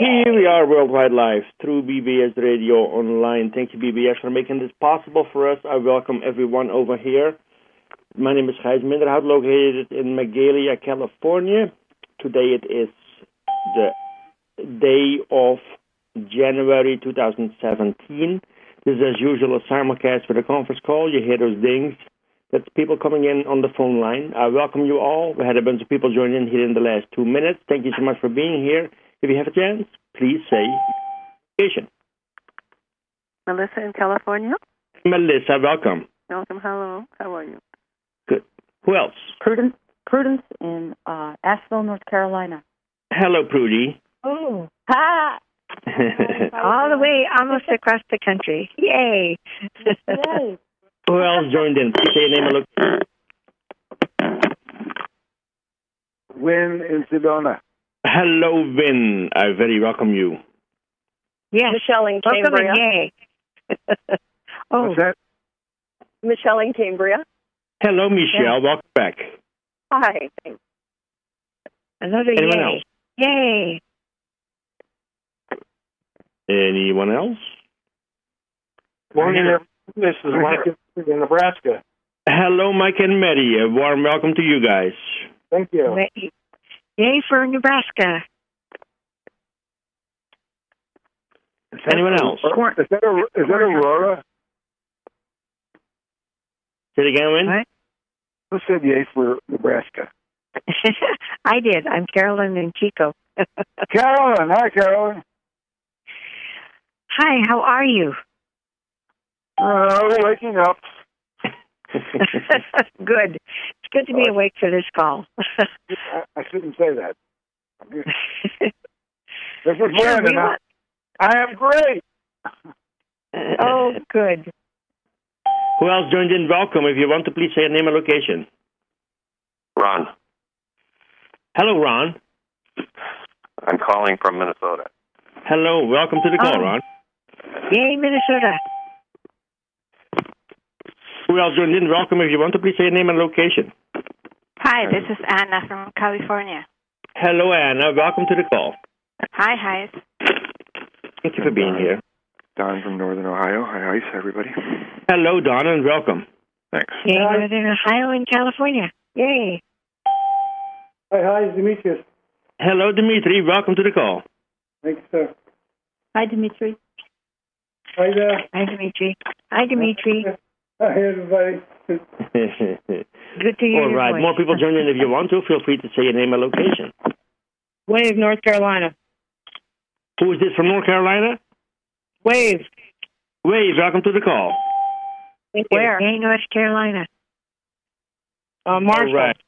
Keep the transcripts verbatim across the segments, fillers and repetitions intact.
Here we are worldwide live through B B S Radio Online. Thank you, B B S, for making this possible for us. I welcome everyone over here. My name is Gijs Minderhout, located in Magalia, California. Today it is the day of January two thousand seventeen. This is, as usual, a simulcast for the conference call. You hear those dings. That's people coming in on the phone line. I welcome you all. We had a bunch of people join in here in the last two minutes. Thank you so much for being here. If you have a chance, please say location. Melissa in California. Melissa, welcome. Welcome. Hello. How are you? Good. Who else? Prudence, Prudence in uh, Asheville, North Carolina. Hello, Prudy. Oh, hi. All the way almost across the country. Yay. Yay. Who else joined in? Please say your name and location. Win in Sedona. Hello, Vin. I very welcome you. Yes. Michelle in Welcome Cambria. and yay. Oh, What's that? Michelle in Cambria. Hello, Michelle. Welcome back. Hi. another Anyone yay. else? Yay. Anyone else? Morning. This is Mike in Nebraska. Hello, Mike and Mary. A warm welcome to you guys. Thank you. Yay for Nebraska. Anyone else? Is that, a, is that Aurora? Say it again, Win. What? Who said yay for Nebraska? I did. I'm Carolyn in Chico. Carolyn. Hi, Carolyn. Hi, how are you? Uh, waking up. Good. It's good to be awake for this call. I, I shouldn't say that. This is Sure, Brandon. we want- I am great. Oh, good. Who else joined in? Welcome. If you want to, please say your name and location. Ron. Hello, Ron. I'm calling from Minnesota. Hello. Welcome to the call, Oh. Ron. Yay, Minnesota. Who else joined in? Welcome. If you want to, please say your name and location. Hi, this is Anna from California. Hello, Anna. Welcome to the call. Hi, hi. Thank you for being here. Don from Northern Ohio. Hi, Ice, everybody. Hello, Don, and welcome. Thanks. Yay, Northern Ohio and California. Yay. Hi, hi, Demetrius. Hello, Dimitri. Welcome to the call. Thanks, sir. Hi, Dimitri. Hi there. Hi, Dimitri. Hi, Dimitri. Hi, everybody. Good to hear All your right. voice. More people join in if you want to. Feel free to say your name and location. Wave, North Carolina. Who is this from North Carolina? Wave. Wave, welcome to the call. Where? Yay, North Carolina. Uh, Marshall. All right.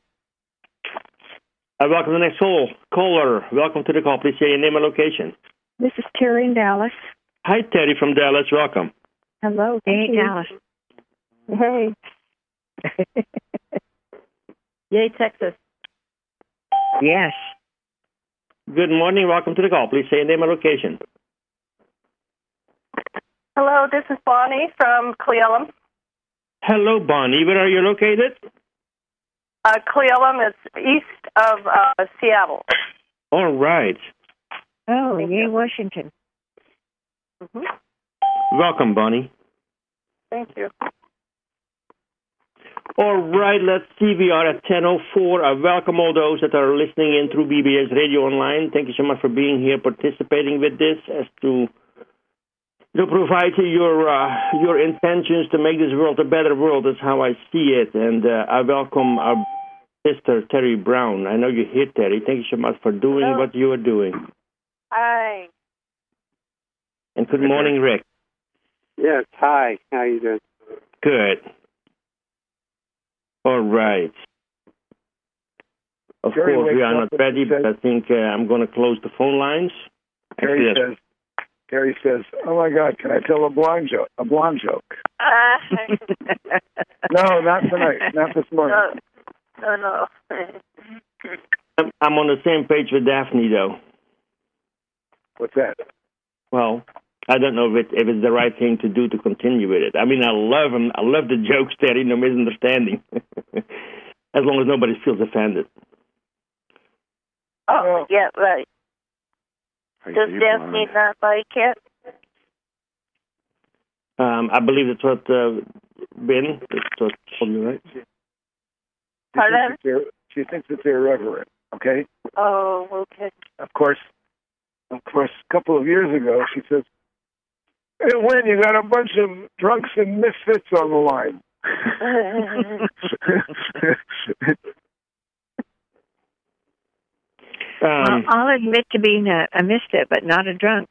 I welcome the next call. Caller, welcome to the call. Please say your name and location. This is Terry in Dallas. Hi, Terry from Dallas. Welcome. Hello. Yay, thank you. Dallas. Hey. Yay, Texas. Yes. Good morning. Welcome to the call. Please say your name and location. Hello, this is Bonnie from Cleveland. Hello, Bonnie. Where are you located? Uh, Cleveland is east of uh, Seattle. All right. Oh, yay, Washington. Mm-hmm. Welcome, Bonnie. Thank you. All right, let's see. We are at ten oh four. I welcome all those that are listening in through B B S Radio Online. Thank you so much for being here, participating with this, as to to provide your uh, your intentions to make this world a better world. Is how I see it. And uh, I welcome our sister, Terry Brown. I know you're here, Terry. Thank you so much for doing Hello. what you are doing. Hi. And good morning, Rick. Yes, hi. How you doing? Good. All right. Of Jerry course, we wakes are up not ready, and but I says- think uh, I'm going to close the phone lines. Terry Yes. says, Terry says, "Oh my God, can I tell a blonde joke? A blonde joke? Uh, No, not tonight. Not this morning." no, no, no. I'm, I'm on the same page with Daphne, though. What's that? Well, I don't know if, it, if it's the right thing to do to continue with it. I mean, I love them. I love the jokes, Terry. No misunderstanding. As long as nobody feels offended. Oh, yeah, right. How you Does say you're Jeff blind? need that bike yet? Um, I believe that's what uh, Ben. That's what told you, right? She Pardon? thinks, it's ir- she thinks it's irreverent. Okay. Oh, okay. Of course. Of course. A couple of years ago, she says, "Hey, Win, you got a bunch of drunks and misfits on the line." Well, Um, I'll admit to being a, a misfit, but not a drunk.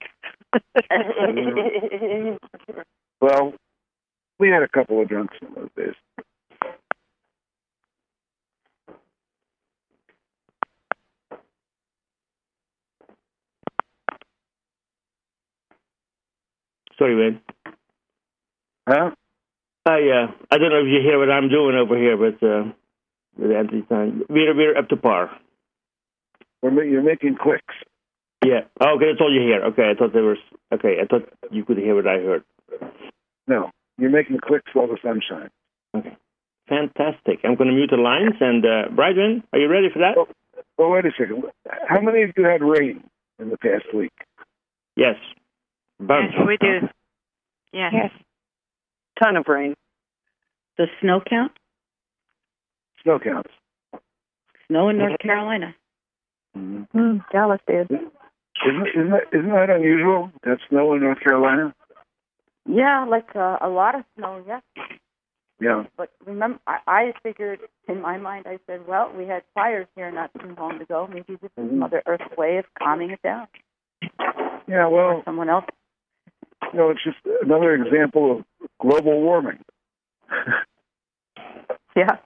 Well, we had a couple of drunks in those days. sorry, Ben. Huh? I uh, I don't know if you hear what I'm doing over here, but uh, with Anthony's time, we're we're up to par. We're, ma- you're making clicks. Yeah. Oh, okay, that's all you hear. Okay, I thought there was. Okay, I thought you could hear what I heard. No, you're making clicks while the sun shines. Okay. Fantastic. I'm going to mute the lines. And uh, Brydwin, are you ready for that? Oh. Well, wait a second. How many of you had rain in the past week? Yes. Bunch. Yes, we do. Yes. Yes. Ton of rain. Does snow count? Snow counts. Snow in North Carolina. Mm-hmm. Mm, Dallas did. Isn't, isn't, that, isn't that unusual, that snow in North Carolina? Yeah, like uh, a lot of snow, yes. Yeah. But remember, I, I figured in my mind, I said, well, we had fires here not too long ago. Maybe this is Mother Earth's way of calming it down. Yeah, well, Someone else. you know, it's just another example of global warming. Yeah.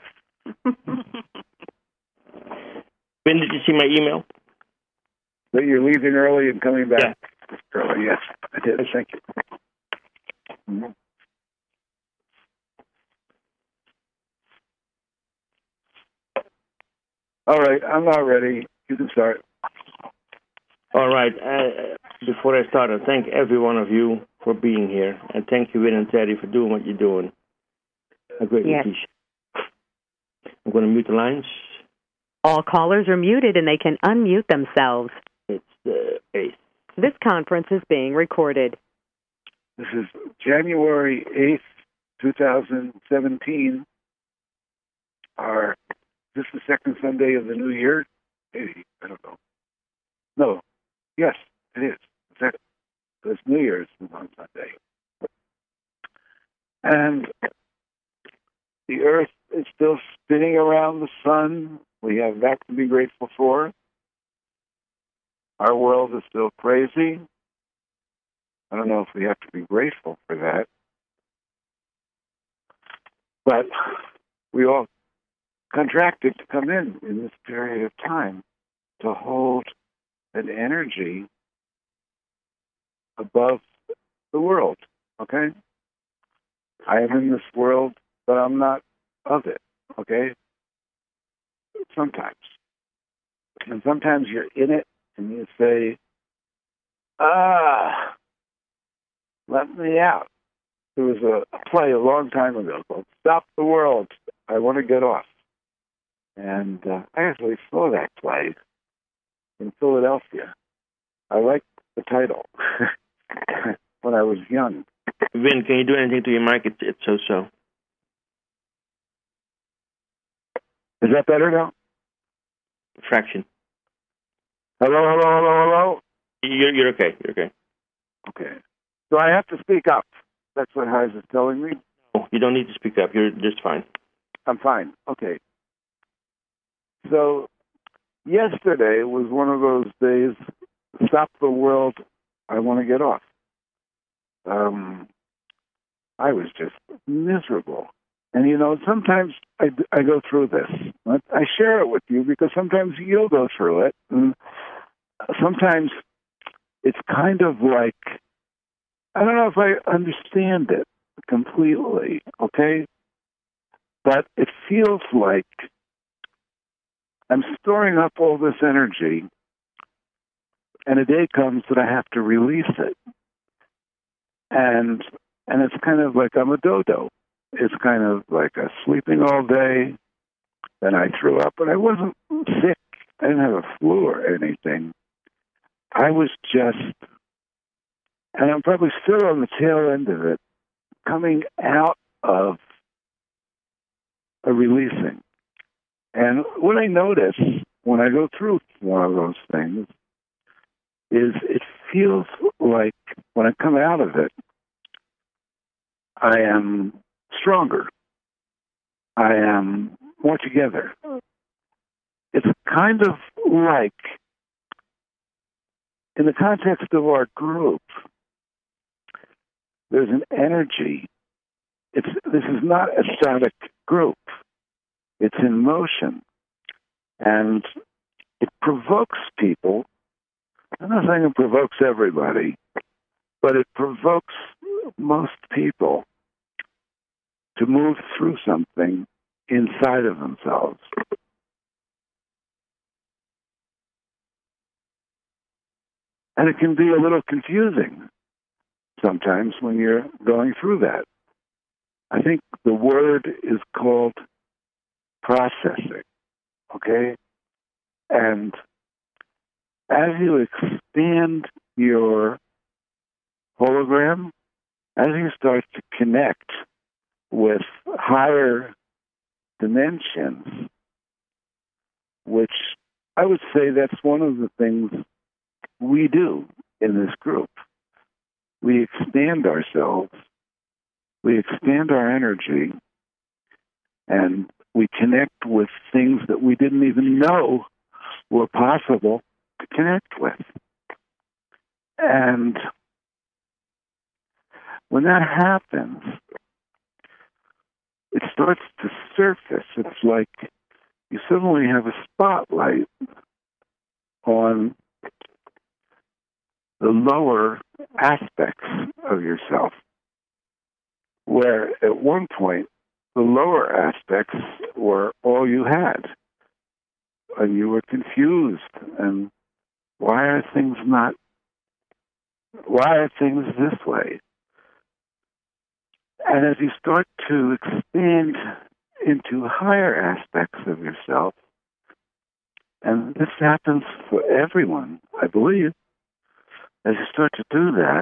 Ben, did you see my email? That you're leaving early and coming back Yeah. early. Yes, I did. Thank you. Mhm. All right, I'm not ready. You can start. All right. Uh, before I start, I thank every one of you for being here. And thank you, Win and Terry, for doing what you're doing. I greatly Yes. appreciate it. I'm going to mute the lines. All callers are muted and they can unmute themselves. It's the eighth. This conference is being recorded. This is January eighth, twenty seventeen. Our, is this the second Sunday of the new year? Maybe, I don't know. No. Yes, it is. It's, it's New Year's on Sunday. And the Earth is still spinning around the sun. We have that to be grateful for. Our world is still crazy. I don't know if we have to be grateful for that. But we all contracted to come in in this period of time to hold an energy above the world, okay? I am in this world, but I'm not of it, okay? Sometimes. And sometimes you're in it and you say, ah, let me out. There was a, a play a long time ago called Stop the World, I Want to Get Off. And uh, I actually saw that play in Philadelphia. I liked the title when I was young. Vin, can you do anything to your mic? It's, it's so-so. Is that better now? Fraction. Hello, hello, hello, hello? You're, you're okay. You're okay. Okay. So I have to speak up. That's what Heise is telling me. Oh, you don't need to speak up. You're just fine. I'm fine. Okay. So yesterday was one of those days, stop the world, I want to get off. Um, I was just miserable. And, you know, sometimes I, I go through this. I share it with you because sometimes you'll go through it. And sometimes it's kind of like, I don't know if I understand it completely, okay? But it feels like I'm storing up all this energy, and a day comes that I have to release it. And and it's kind of like I'm a dodo. It's kind of like a sleeping all day, then I threw up, but I wasn't sick. I didn't have a flu or anything. I was just, and I'm probably still on the tail end of it, coming out of a releasing. And what I notice when I go through one of those things is it feels like when I come out of it, I am stronger. I am more together. It's kind of like, in the context of our group, there's an energy. It's this is not a static group. It's in motion. And it provokes people. I'm not saying it provokes everybody, but it provokes most people to move through something inside of themselves. And it can be a little confusing sometimes when you're going through that. I think the word is called processing, okay? And as you expand your hologram, as you start to connect with higher dimensions, which I would say that's one of the things we do in this group. We expand ourselves, we expand our energy, and we connect with things that we didn't even know were possible to connect with. And when that happens, it starts to surface. It's like you suddenly have a spotlight on the lower aspects of yourself, where at one point the lower aspects were all you had, and you were confused. And why are things not? Why are things this way? And as you start to expand into higher aspects of yourself, and this happens for everyone, I believe, as you start to do that,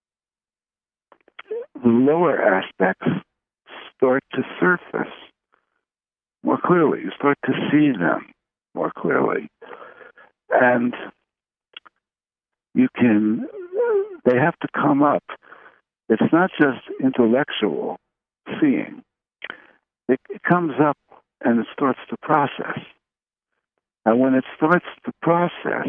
the lower aspects start to surface more clearly. You start to see them more clearly. And you can, they have to come up. It's not just intellectual seeing. It, it comes up and it starts to process. And when it starts to process,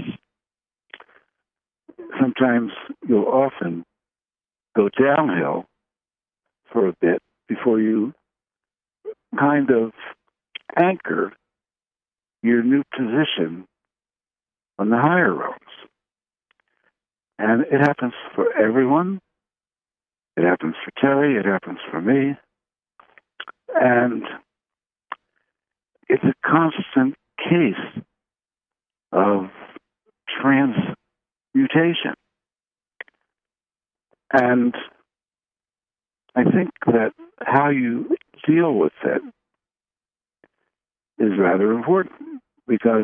sometimes you'll often go downhill for a bit before you kind of anchor your new position on the higher realms. And it happens for everyone. It happens for Terry. It happens for me. And it's a constant case of transmutation. And I think that how you deal with it is rather important, because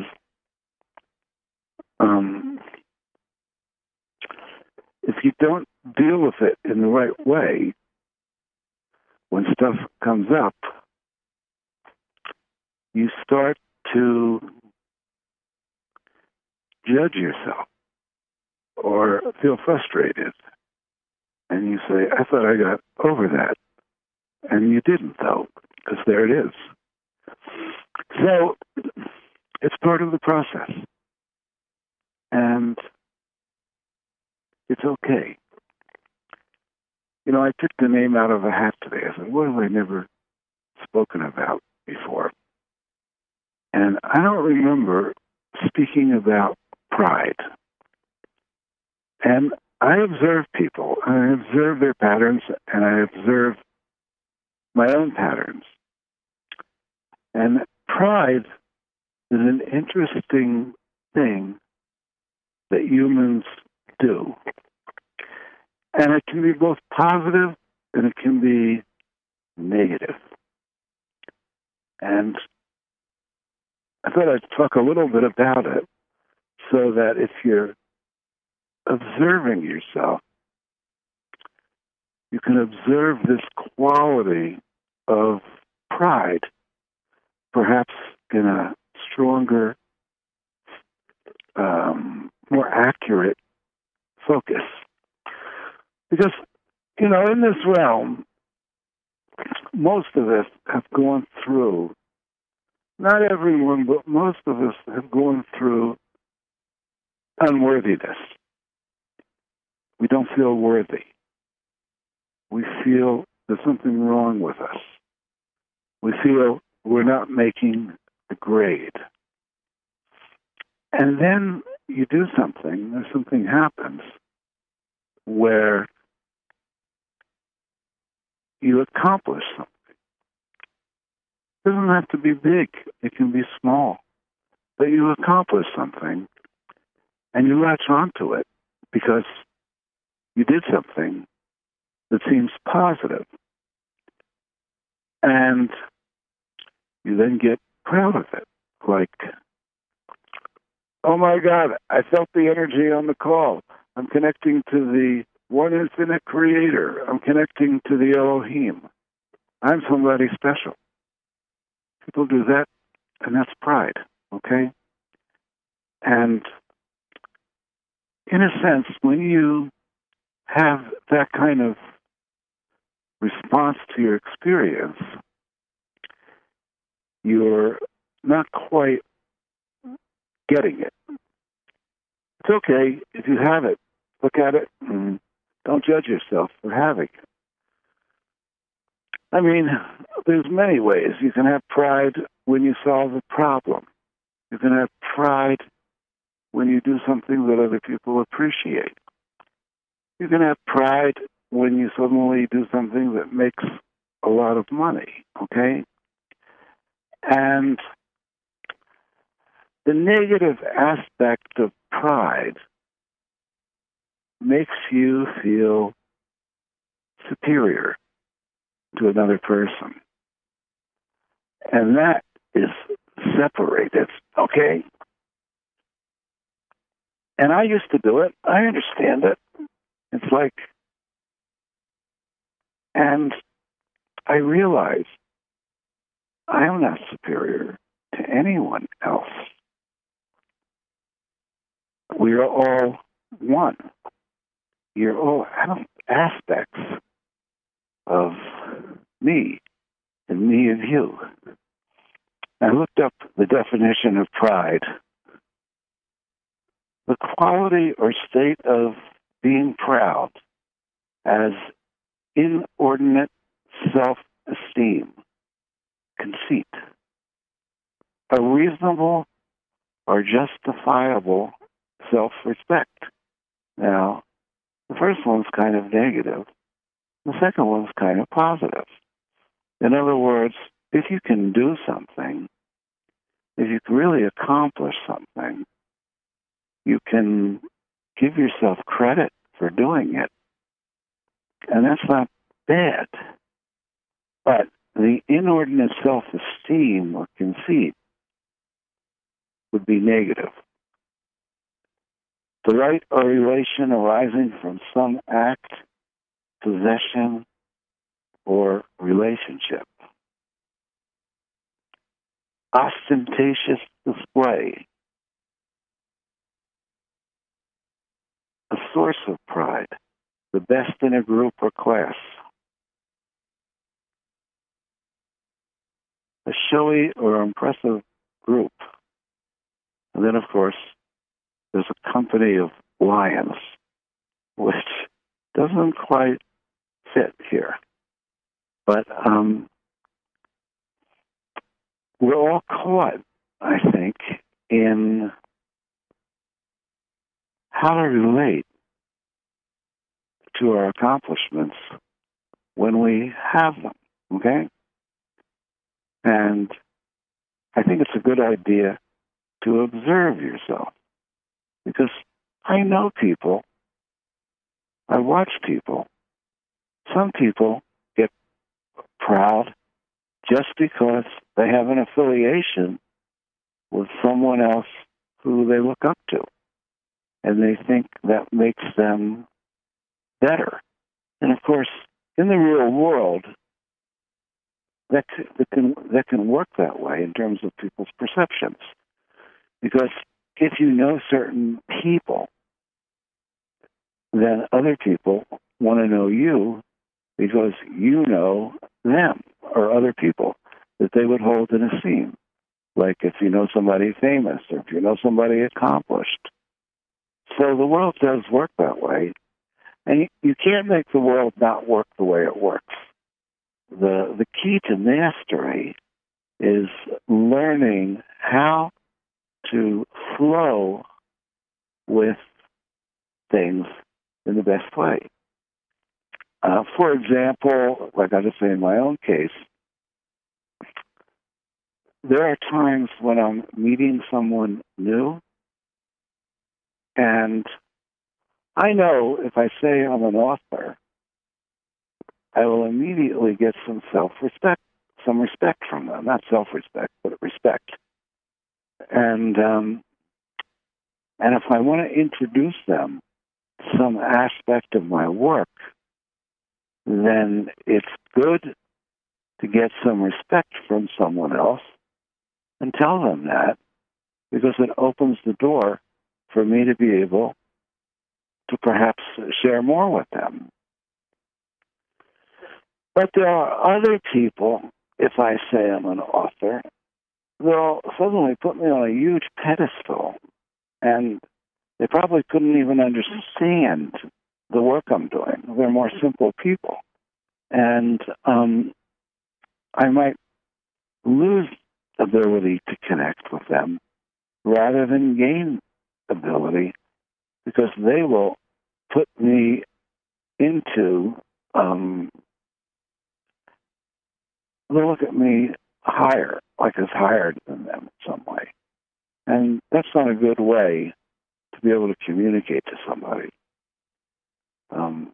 um, if you don't deal with it in the right way, when stuff comes up, you start to judge yourself or feel frustrated. And you say, I thought I got over that. And you didn't, though, because there it is. So it's part of the process. And it's okay. You know, I picked a name out of a hat today. I said, what have I never spoken about before? And I don't remember speaking about pride. And I observe people, and I observe their patterns, and I observe my own patterns. And pride is an interesting thing that humans do. And it can be both positive and it can be negative. And I thought I'd talk a little bit about it so that if you're observing yourself, you can observe this quality of pride, perhaps in a stronger, um, more accurate focus. Because, you know, in this realm, most of us have gone through, not everyone, but most of us have gone through unworthiness. We don't feel worthy. We feel there's something wrong with us. We feel we're not making the grade. And then you do something, or something happens where you accomplish something. It doesn't have to be big. It can be small. But you accomplish something, and you latch onto it because you did something that seems positive. And you then get proud of it. Like, oh my God, I felt the energy on the call. I'm connecting to the one infinite creator. I'm connecting to the Elohim. I'm somebody special. People do that, and that's pride, okay? And in a sense, when you have that kind of response to your experience, you're not quite getting it. It's okay if you have it. Look at it and don't judge yourself for having it. I mean, there's many ways. You can have pride when you solve a problem. You can have pride when you do something that other people appreciate. You can have pride when you suddenly do something that makes a lot of money, okay? And the negative aspect of pride makes you feel superior to another person. And that is separated, okay? And I used to do it. I understand it. It's like, and I realize I am not superior to anyone else. We are all one. You're all aspects of me and me and you. I looked up the definition of pride. The quality or state of being proud as inordinate self-esteem, conceit, a reasonable or justifiable self-respect. Now, the first one's kind of negative. The second one's kind of positive. In other words, if you can do something, if you can really accomplish something, you can give yourself credit for doing it. And that's not bad. But the inordinate self-esteem or conceit would be negative. The right or relation arising from some act, possession, or relationship. Ostentatious display. A source of pride. The best in a group or class. A showy or impressive group. And then, of course, there's a company of lions, which doesn't quite fit here. But um, we're all caught, I think, in how to relate to our accomplishments when we have them, okay? And I think it's a good idea to observe yourself. Because I know people, I watch people, some people get proud just because they have an affiliation with someone else who they look up to. and they think that makes them better. And of course, in the real world, that, that can that can work that way in terms of people's perceptions. Because if you know certain people, then other people want to know you because you know them or other people that they would hold in esteem. Like if you know somebody famous or if you know somebody accomplished. So the world does work that way. And you can't make the world not work the way it works. The the key to mastery is learning how to flow with things in the best way. Uh, for example, like I just say in my own case, there are times when I'm meeting someone new, and I know if I say I'm an author, I will immediately get some self-respect, some respect from them. Not self-respect, but respect. And um, and if I want to introduce them to some aspect of my work, then it's good to get some respect from someone else and tell them that, because it opens the door for me to be able to perhaps share more with them. But there are other people, if I say I'm an author, they'll suddenly put me on a huge pedestal, and they probably couldn't even understand the work I'm doing. They're more simple people. And um, I might lose ability to connect with them rather than gain ability, because they will put me into, um, they'll look at me higher, like as higher than them in some way. And that's not a good way to be able to communicate to somebody. Um,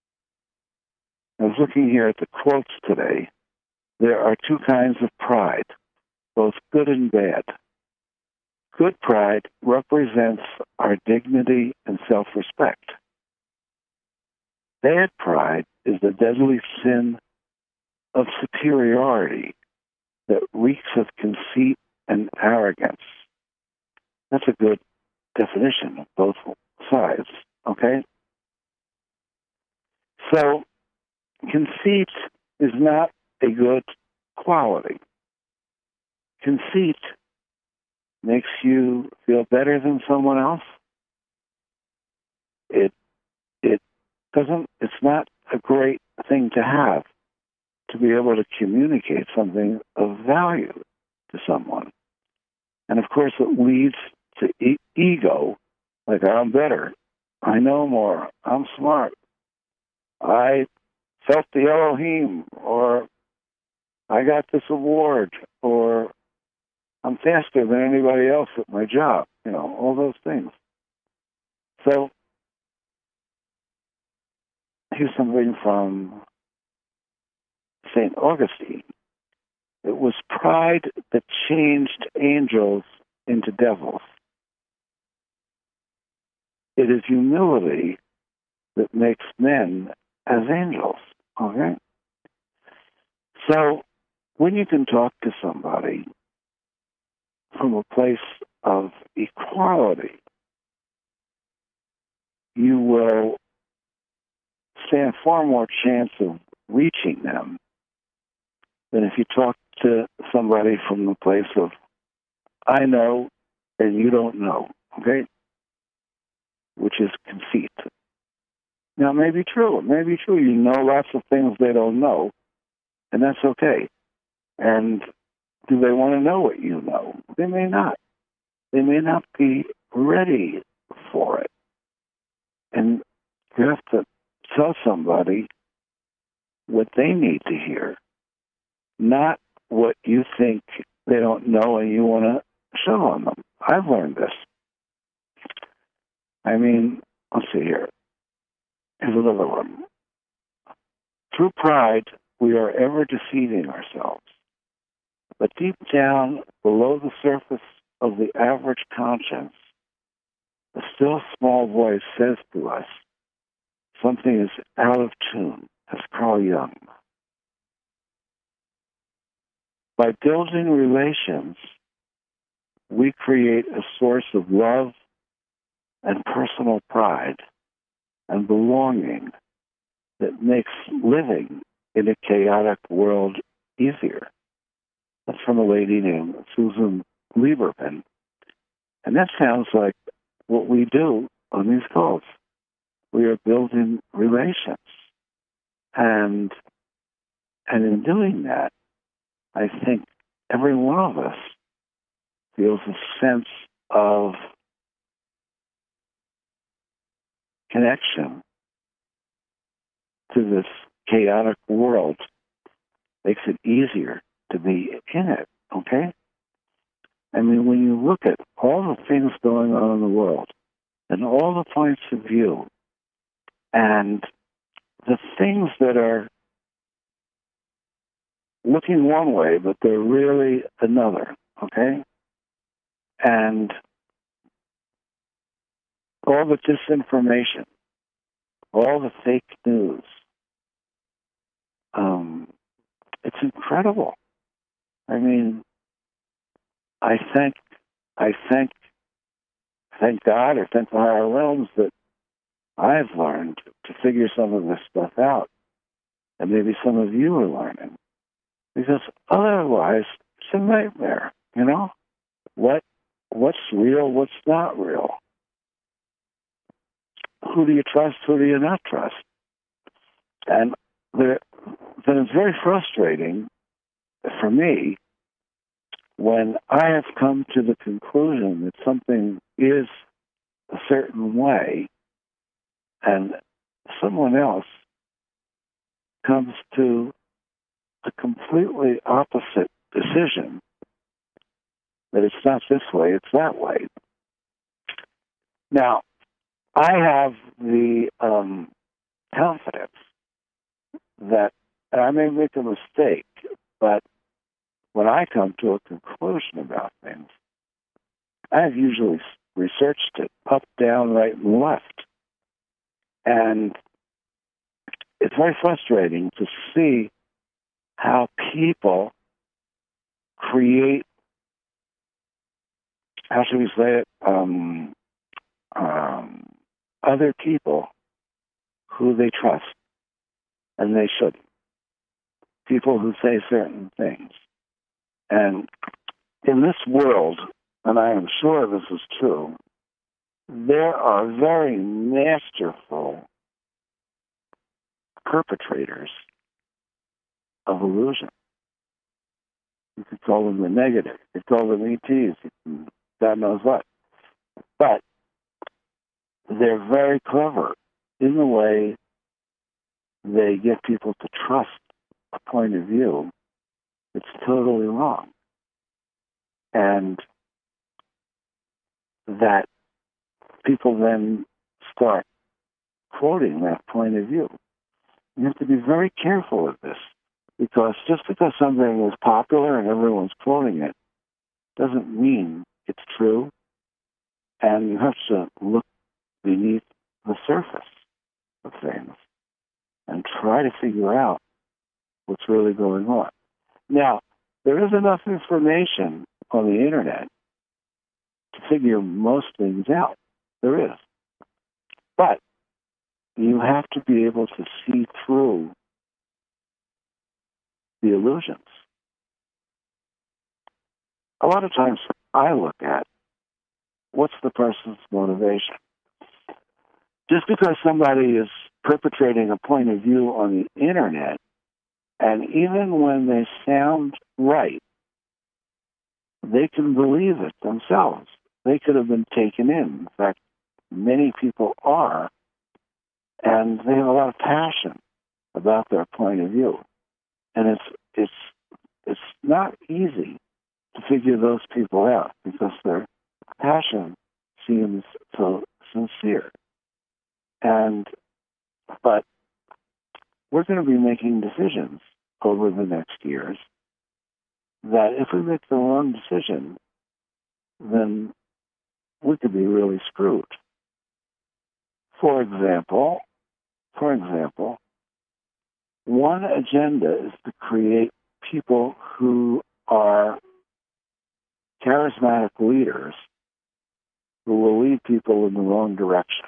I was looking here at the quotes today. There are two kinds of pride, both good and bad. Good pride represents our dignity and self-respect. Bad pride is the deadly sin of superiority that reeks of conceit and arrogance. That's a good definition of both sides, okay? So, conceit is not a good quality. Conceit makes you feel better than someone else. It it doesn't. It's not a great thing to have, to be able to communicate something of value to someone. And of course, it leads to e- ego, like I'm better, I know more, I'm smart, I felt the Elohim, or I got this award, or I'm faster than anybody else at my job, you know, all those things. So, here's something from Saint Augustine. It was pride that changed angels into devils. It is humility that makes men as angels, okay? So, when you can talk to somebody from a place of equality, you will stand far more chance of reaching them than if you talk to somebody from the place of, I know and you don't know, okay? Which is conceit. Now, it may be true. It may be true. You know lots of things they don't know, and that's okay. And do they want to know what you know? They may not. They may not be ready for it. And you have to tell somebody what they need to hear, not what you think they don't know and you want to show on them. I've learned this. I mean, let's see here. Here's another one. Through pride, we are ever deceiving ourselves. But deep down, below the surface of the average conscience, a still small voice says to us, something is out of tune, as Carl Jung. By building relations, we create a source of love and personal pride and belonging that makes living in a chaotic world easier. That's from a lady named Susan Lieberman. And that sounds like what we do on these calls. We are building relations. And, and in doing that, I think every one of us feels a sense of connection to this chaotic world. Makes it easier to be in it, okay? I mean, when you look at all the things going on in the world and all the points of view and the things that are looking one way, but they're really another, okay? And all the disinformation, all the fake news, um, it's incredible. I mean, I thank, I thank, thank God or thank the higher realms that I've learned to figure some of this stuff out, and maybe some of you are learning, because otherwise it's a nightmare. You know, what what's real, what's not real? Who do you trust? Who do you not trust? And there, then it's very frustrating for me when I have come to the conclusion that something is a certain way and someone else comes to a completely opposite decision, that it's not this way, it's that way. Now, I have the um, confidence that I may make a mistake, but when I come to a conclusion about things, I've usually researched it up, down, right, and left. And it's very frustrating to see how people create, how should we say it, um, um, other people who they trust, and they shouldn't. People who say certain things. And in this world, and I am sure this is true, there are very masterful perpetrators of illusion. You could call them the negative. You could call them E Ts. God knows what. But they're very clever in the way they get people to trust a point of view that's totally wrong. And that people then start quoting that point of view. You have to be very careful of this, because just because something is popular and everyone's quoting it doesn't mean it's true, and you have to look beneath the surface of things and try to figure out what's really going on. Now, there is enough information on the internet to figure most things out. There is. But you have to be able to see through the illusions. A lot of times I look at what's the person's motivation. Just because somebody is perpetrating a point of view on the internet, and even when they sound right, they can believe it themselves. They could have been taken in. In fact, many people are, and they have a lot of passion about their point of view. And it's it's it's not easy to figure those people out, because their passion seems so sincere. And but we're going to be making decisions over the next years that if we make the wrong decision, then we could be really screwed. For example, for example, one agenda is to create people who are charismatic leaders who will lead people in the wrong direction.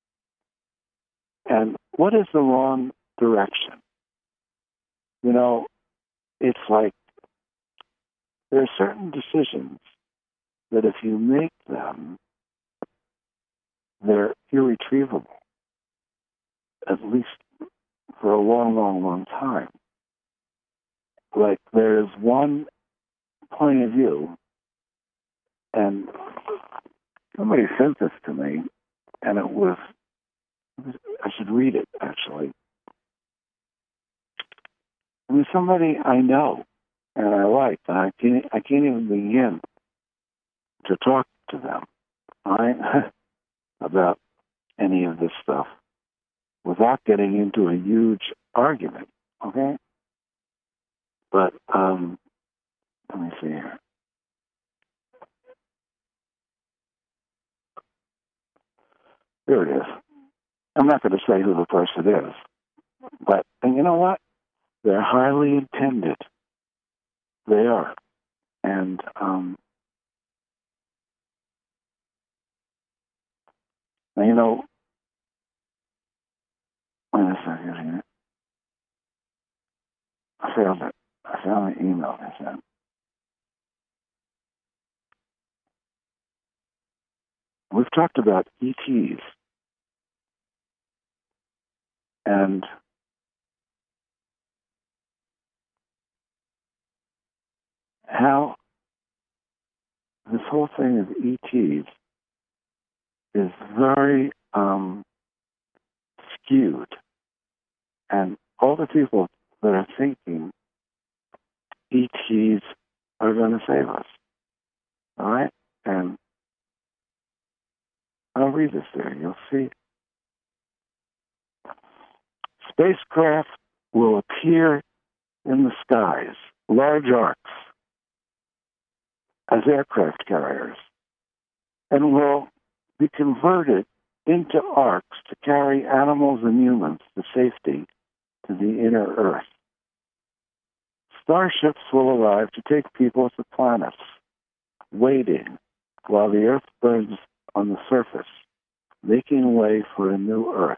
And what is the wrong direction? You know, it's like there are certain decisions that if you make them, they're irretrievable, at least for a long, long, long time. Like there's one point of view, and somebody sent this to me, and it was, I should read it, actually. I mean, somebody I know and I like, and I can't, I can't even begin to talk to them, all right, about any of this stuff without getting into a huge argument, okay? But, um, let me see here. There it is. I'm not going to say who the person is, but, and you know what? They're highly intended. They are. And, um, now, you know, wait a second here. I found it. I found the email they sent. We've talked about E Ts. And how this whole thing of E Ts is very um, skewed. And all the people that are thinking E Ts are going to save us. All right? And I'll read this there. You'll see. Spacecraft will appear in the skies, large arcs, as aircraft carriers, and will be converted into arcs to carry animals and humans to safety to the inner Earth. Starships will arrive to take people to planets, waiting while the Earth burns on the surface, making way for a new Earth.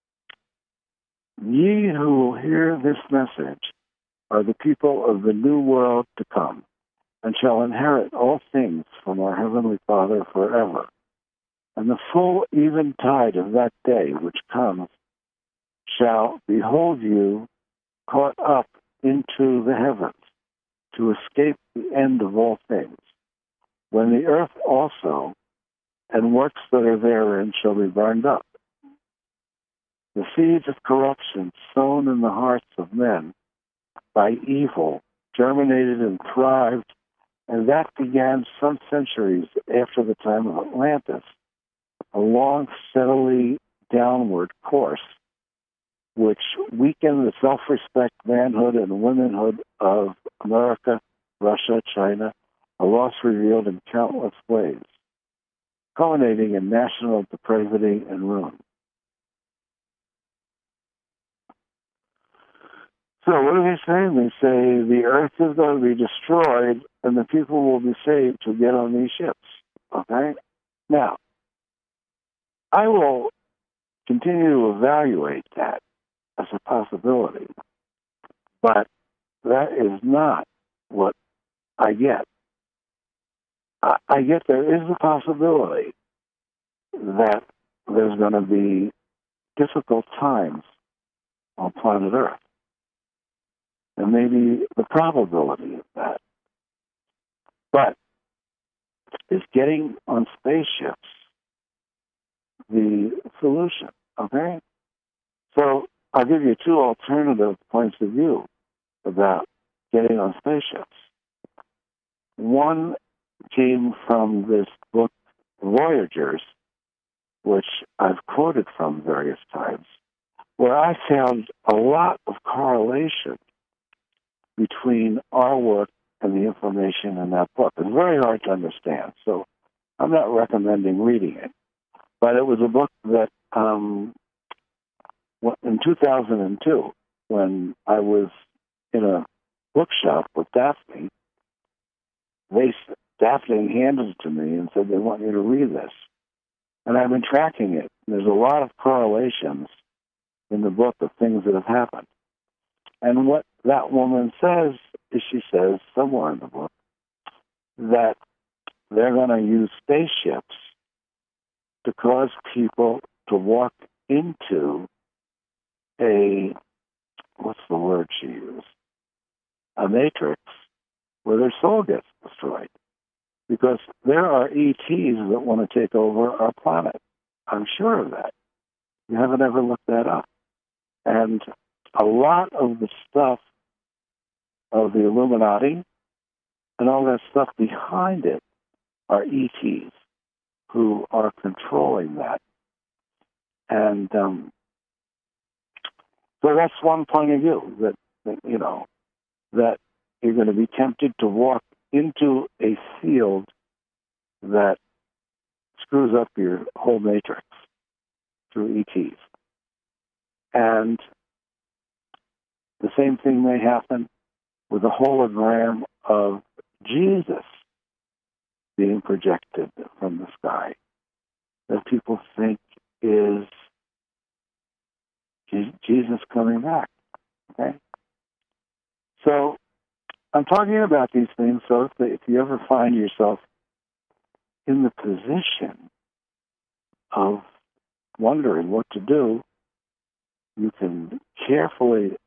Ye who will hear this message are the people of the new world to come, and shall inherit all things from our Heavenly Father forever. And the full eventide of that day which comes shall behold you caught up into the heavens to escape the end of all things, when the earth also and works that are therein shall be burned up. The seeds of corruption sown in the hearts of men by evil germinated and thrived, and that began some centuries after the time of Atlantis, a long, steadily downward course which weakened the self-respect, manhood, and womanhood of America, Russia, China, a loss revealed in countless ways, culminating in national depravity and ruin. So what do they say? They say the earth is going to be destroyed and the people will be saved to get on these ships. Okay? Now, I will continue to evaluate that as a possibility, but that is not what I get. I, I get there is a possibility that there's going to be difficult times on planet Earth. And maybe the probability of that. But is getting on spaceships the solution? Okay? So I'll give you two alternative points of view about getting on spaceships. One came from this book, Voyagers, which I've quoted from various times, where I found a lot of correlation between our work and the information in that book. It's very hard to understand, so I'm not recommending reading it. But it was a book that um, in two thousand two, when I was in a bookshop with Daphne, they Daphne handed it to me and said they want you to read this. And I've been tracking it. There's a lot of correlations in the book of things that have happened. And what that woman says is she says somewhere in the book that they're going to use spaceships to cause people to walk into a, what's the word she used? A matrix where their soul gets destroyed. Because there are E Ts that want to take over our planet. I'm sure of that. You haven't ever looked that up. And a lot of the stuff of the Illuminati and all that stuff behind it are E Ts who are controlling that. And um, so that's one point of view, that, that, you know, that you're going to be tempted to walk into a field that screws up your whole matrix through E Ts. And the same thing may happen with a hologram of Jesus being projected from the sky that people think is Jesus coming back. Okay? So I'm talking about these things so if, if you ever find yourself in the position of wondering what to do, you can carefully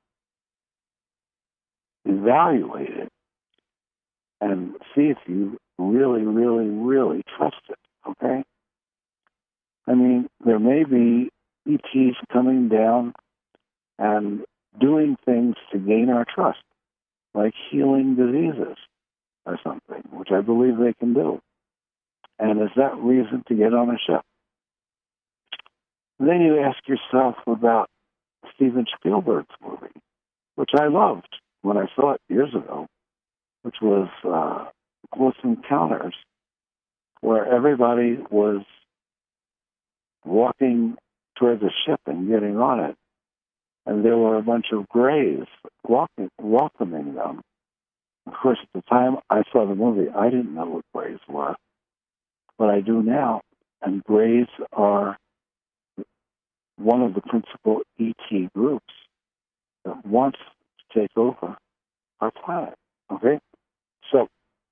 evaluate it and see if you really, really, really trust it, okay? I mean, there may be E Ts coming down and doing things to gain our trust, like healing diseases or something, which I believe they can do. And is that reason to get on a ship? And then you ask yourself about Steven Spielberg's movie, which I loved when I saw it years ago, which was uh, Close Encounters, where everybody was walking toward the ship and getting on it, and there were a bunch of grays walking, welcoming them. Of course, at the time I saw the movie, I didn't know what grays were, but I do now, and grays are one of the principal E T groups that wants to take over our planet, okay? So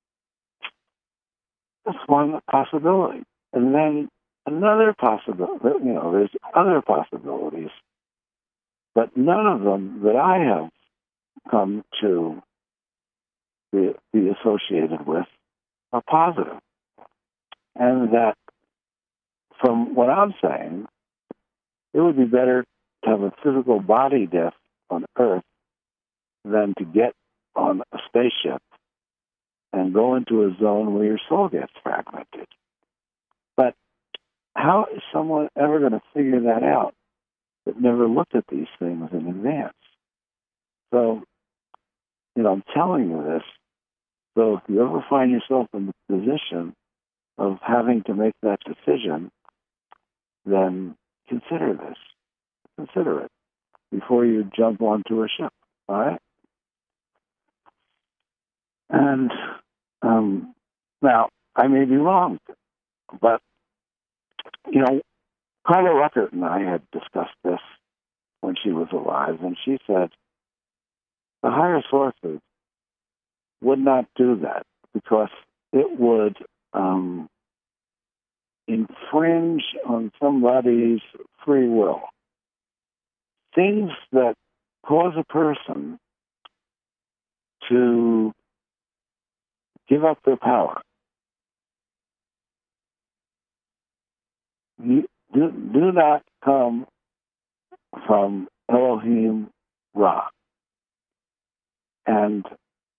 that's one possibility. And then another possibility, you know, there's other possibilities, but none of them that I have come to be, be associated with are positive. And that from what I'm saying, it would be better to have a physical body death on Earth than to get on a spaceship and go into a zone where your soul gets fragmented. But how is someone ever going to figure that out that never looked at these things in advance? So, you know, I'm telling you this, so if you ever find yourself in the position of having to make that decision, then consider this. Consider it before you jump onto a ship, all right? And um, now, I may be wrong, but, you know, Carla Ruckert and I had discussed this when she was alive, and she said the higher sources would not do that because it would um, infringe on somebody's free will. Things that cause a person to give up their power do, do not come from Elohim Ra. And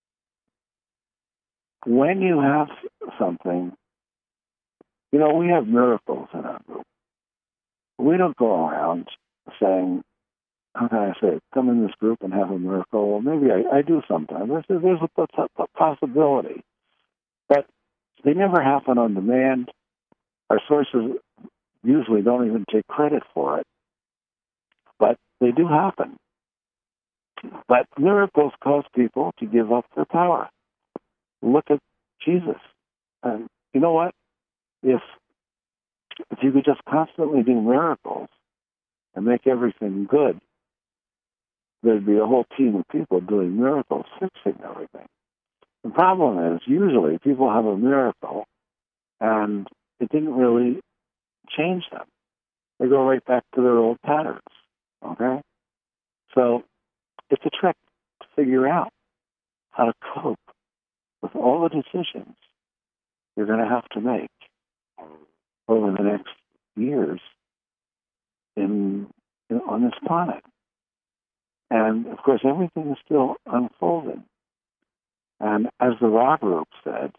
when you have something, you know, we have miracles in our group. We don't go around saying, how can I say it, come in this group and have a miracle. Well, maybe I, I do sometimes. There's, there's a, a possibility. But they never happen on demand. Our sources usually don't even take credit for it, but they do happen. But miracles cause people to give up their power. Look at Jesus. And you know what? If if you could just constantly do miracles and make everything good, there'd be a whole team of people doing miracles, fixing everything. The problem is, usually people have a miracle and it didn't really change them. They go right back to their old patterns, okay? So it's a trick to figure out how to cope with all the decisions you're going to have to make over the next years in, in on this planet. And, of course, everything is still unfolding. And as the Ra group said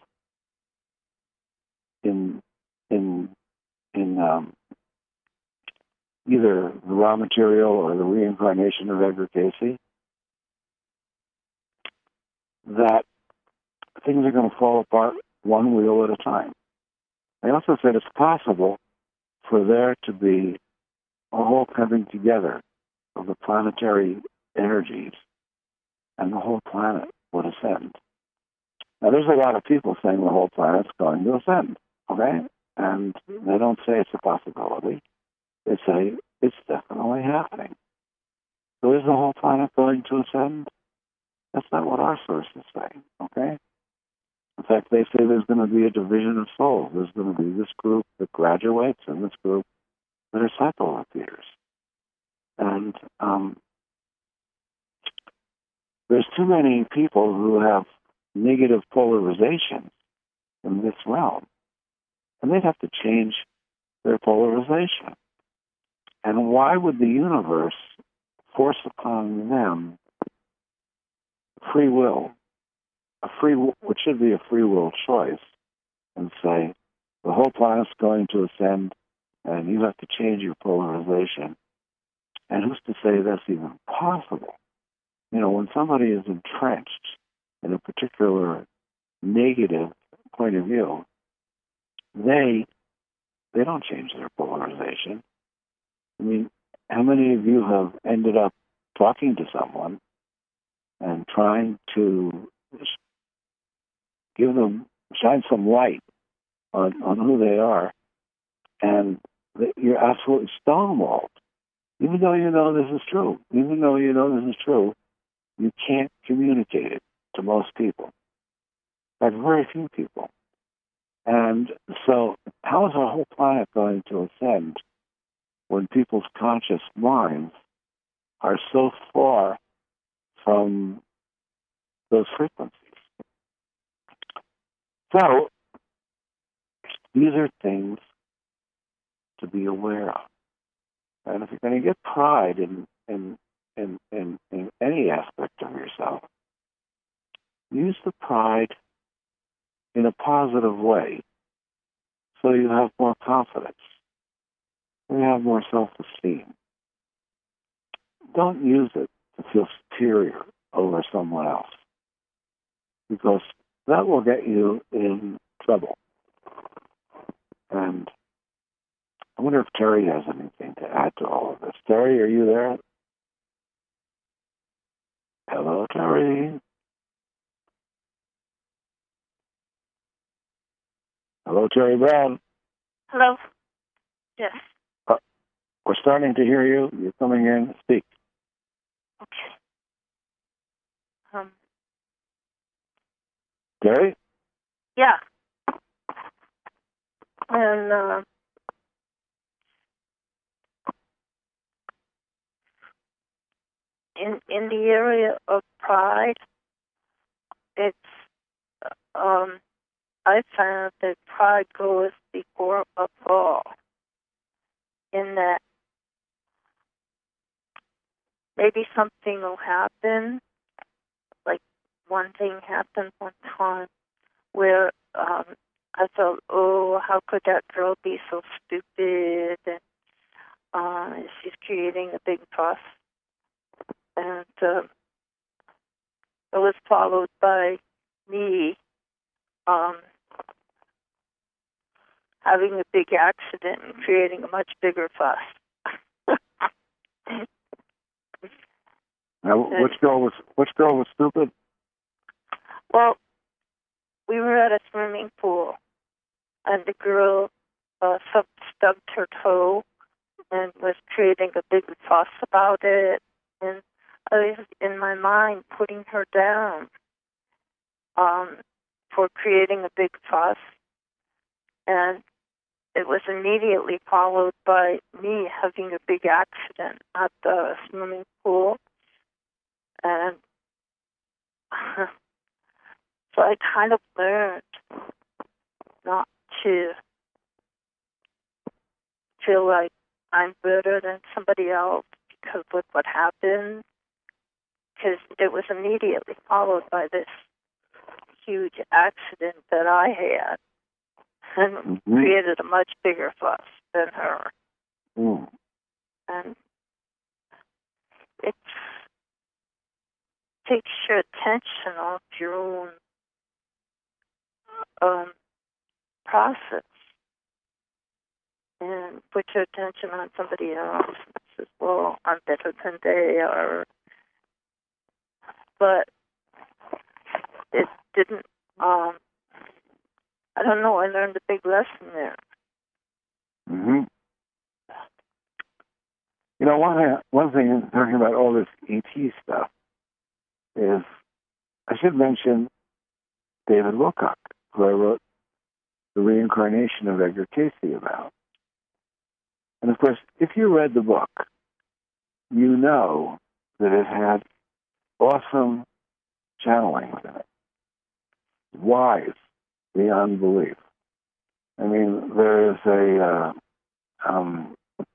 in in in um, either the Raw Material or the Reincarnation of Edgar Cayce, that things are going to fall apart one wheel at a time. They also said it's possible for there to be a whole coming together of the planetary energies and the whole planet would ascend. Now, there's a lot of people saying the whole planet's going to ascend, okay? And they don't say it's a possibility. They say it's definitely happening. So is the whole planet going to ascend? That's not what our sources say, okay? In fact, they say there's going to be a division of souls. There's going to be this group that graduates and this group that are cycle repeaters. And um, there's too many people who have negative polarization in this realm. And they'd have to change their polarization. And why would the universe force upon them free will, a free, which should be a free will choice, and say, the whole planet's going to ascend, and you have to change your polarization? And who's to say that's even possible? You know, when somebody is entrenched in a particular negative point of view, they they don't change their polarization. I mean, how many of you have ended up talking to someone and trying to give them, shine some light on, on who they are, and you're absolutely stonewalled? Even though you know this is true, even though you know this is true, you can't communicate it to most people. Like very few people. And so how is our whole planet going to ascend when people's conscious minds are so far from those frequencies? So these are things to be aware of. And if you're going to get pride in, in, in, in, in any aspect of yourself, use the pride in a positive way so you have more confidence, you have more self-esteem. Don't use it to feel superior over someone else, because that will get you in trouble. And I wonder if Terry has anything to add to all of this. Terry, are you there? Hello, Terry. Hello, Terry Brown. Hello. Yes. Uh, we're starting to hear you. You're coming in. Speak. Okay. Um. Terry? Yeah. And uh, in in the area of pride, it's um. I found that pride goes before a fall, in that maybe something will happen, like one thing happened one time where um, I thought, oh, how could that girl be so stupid, and uh, she's creating a big fuss. And uh, it was followed by me Um, having a big accident and creating a much bigger fuss. Now, which girl was which girl was stupid? Well, we were at a swimming pool, and the girl uh, sub- stubbed her toe and was creating a big fuss about it. And I was, in my mind, putting her down um, for creating a big fuss. And it was immediately followed by me having a big accident at the swimming pool. And so I kind of learned not to feel like I'm better than somebody else because of what happened, because it was immediately followed by this huge accident that I had and mm-hmm. created a much bigger fuss than her. Mm. And it takes your attention off your own um, process and put your attention on somebody else and says, well, I'm better than they are. But it didn't, um, I don't know, I learned a big lesson there. Mm-hmm. You know, one, one thing in talking about all this E T stuff is I should mention David Wilcock, who I wrote The Reincarnation of Edgar Cayce about. And of course, if you read the book, you know that it had awesome channelings in it. Wise beyond belief. I mean, there is a, uh, um,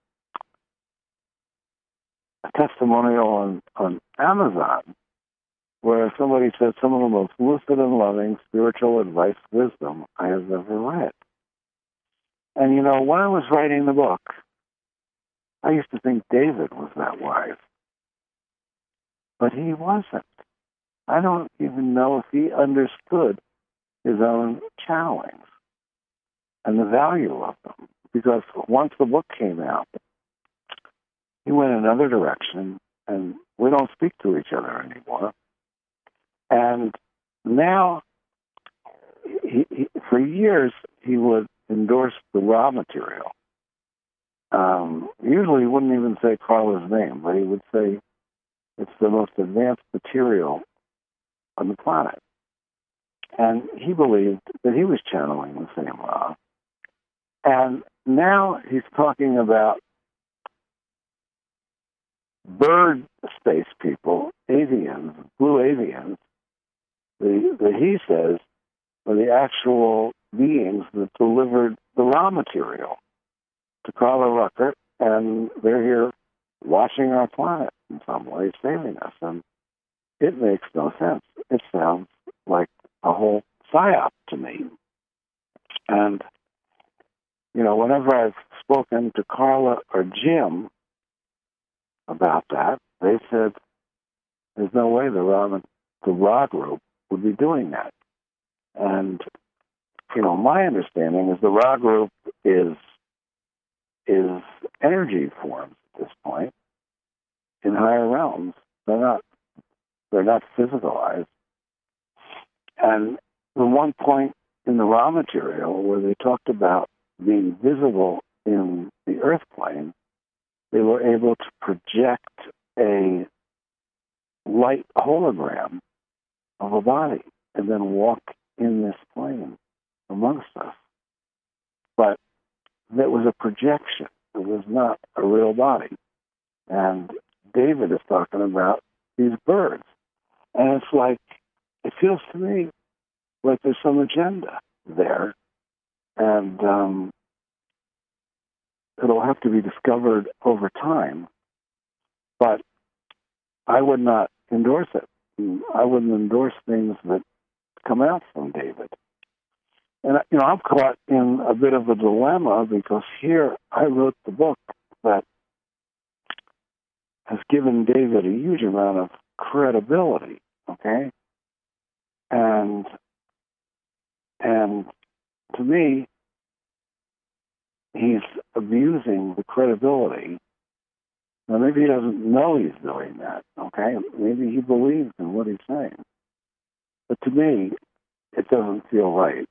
a testimonial on, on Amazon where somebody said some of the most lucid and loving spiritual advice, wisdom I have ever read. And, you know, when I was writing the book, I used to think David was that wise. But he wasn't. I don't even know if he understood his own channelings and the value of them. Because once the book came out, he went another direction, and we don't speak to each other anymore. And now, he, he, for years, he would endorse the raw material. Um, usually he wouldn't even say Carla's name, but he would say it's the most advanced material on the planet. And he believed that he was channeling the same Ra. And now he's talking about bird space people, avians, blue avians, the, that he says are the actual beings that delivered the raw material to Carla Rucker, and they're here watching our planet in some way, saving us. And it makes no sense. It sounds like a whole psyop to me. And, you know, whenever I've spoken to Carla or Jim about that, they said there's no way the Ra, the Ra group would be doing that. And, you know, my understanding is the Ra group is is energy forms at this point in higher realms. They're not they're not physicalized. And the one point in the raw material where they talked about being visible in the earth plane, they were able to project a light hologram of a body and then walk in this plane amongst us. But that was a projection. It was not a real body. And David is talking about these birds. And it's like, it feels to me like there's some agenda there. And um, it'll have to be discovered over time. But I would not endorse it. I wouldn't endorse things that come out from David. And, you know, I'm caught in a bit of a dilemma because here I wrote the book that has given David a huge amount of credibility, okay? And, and to me, he's abusing the credibility. Now, maybe he doesn't know he's doing that, okay? Maybe he believes in what he's saying. But to me, it doesn't feel right.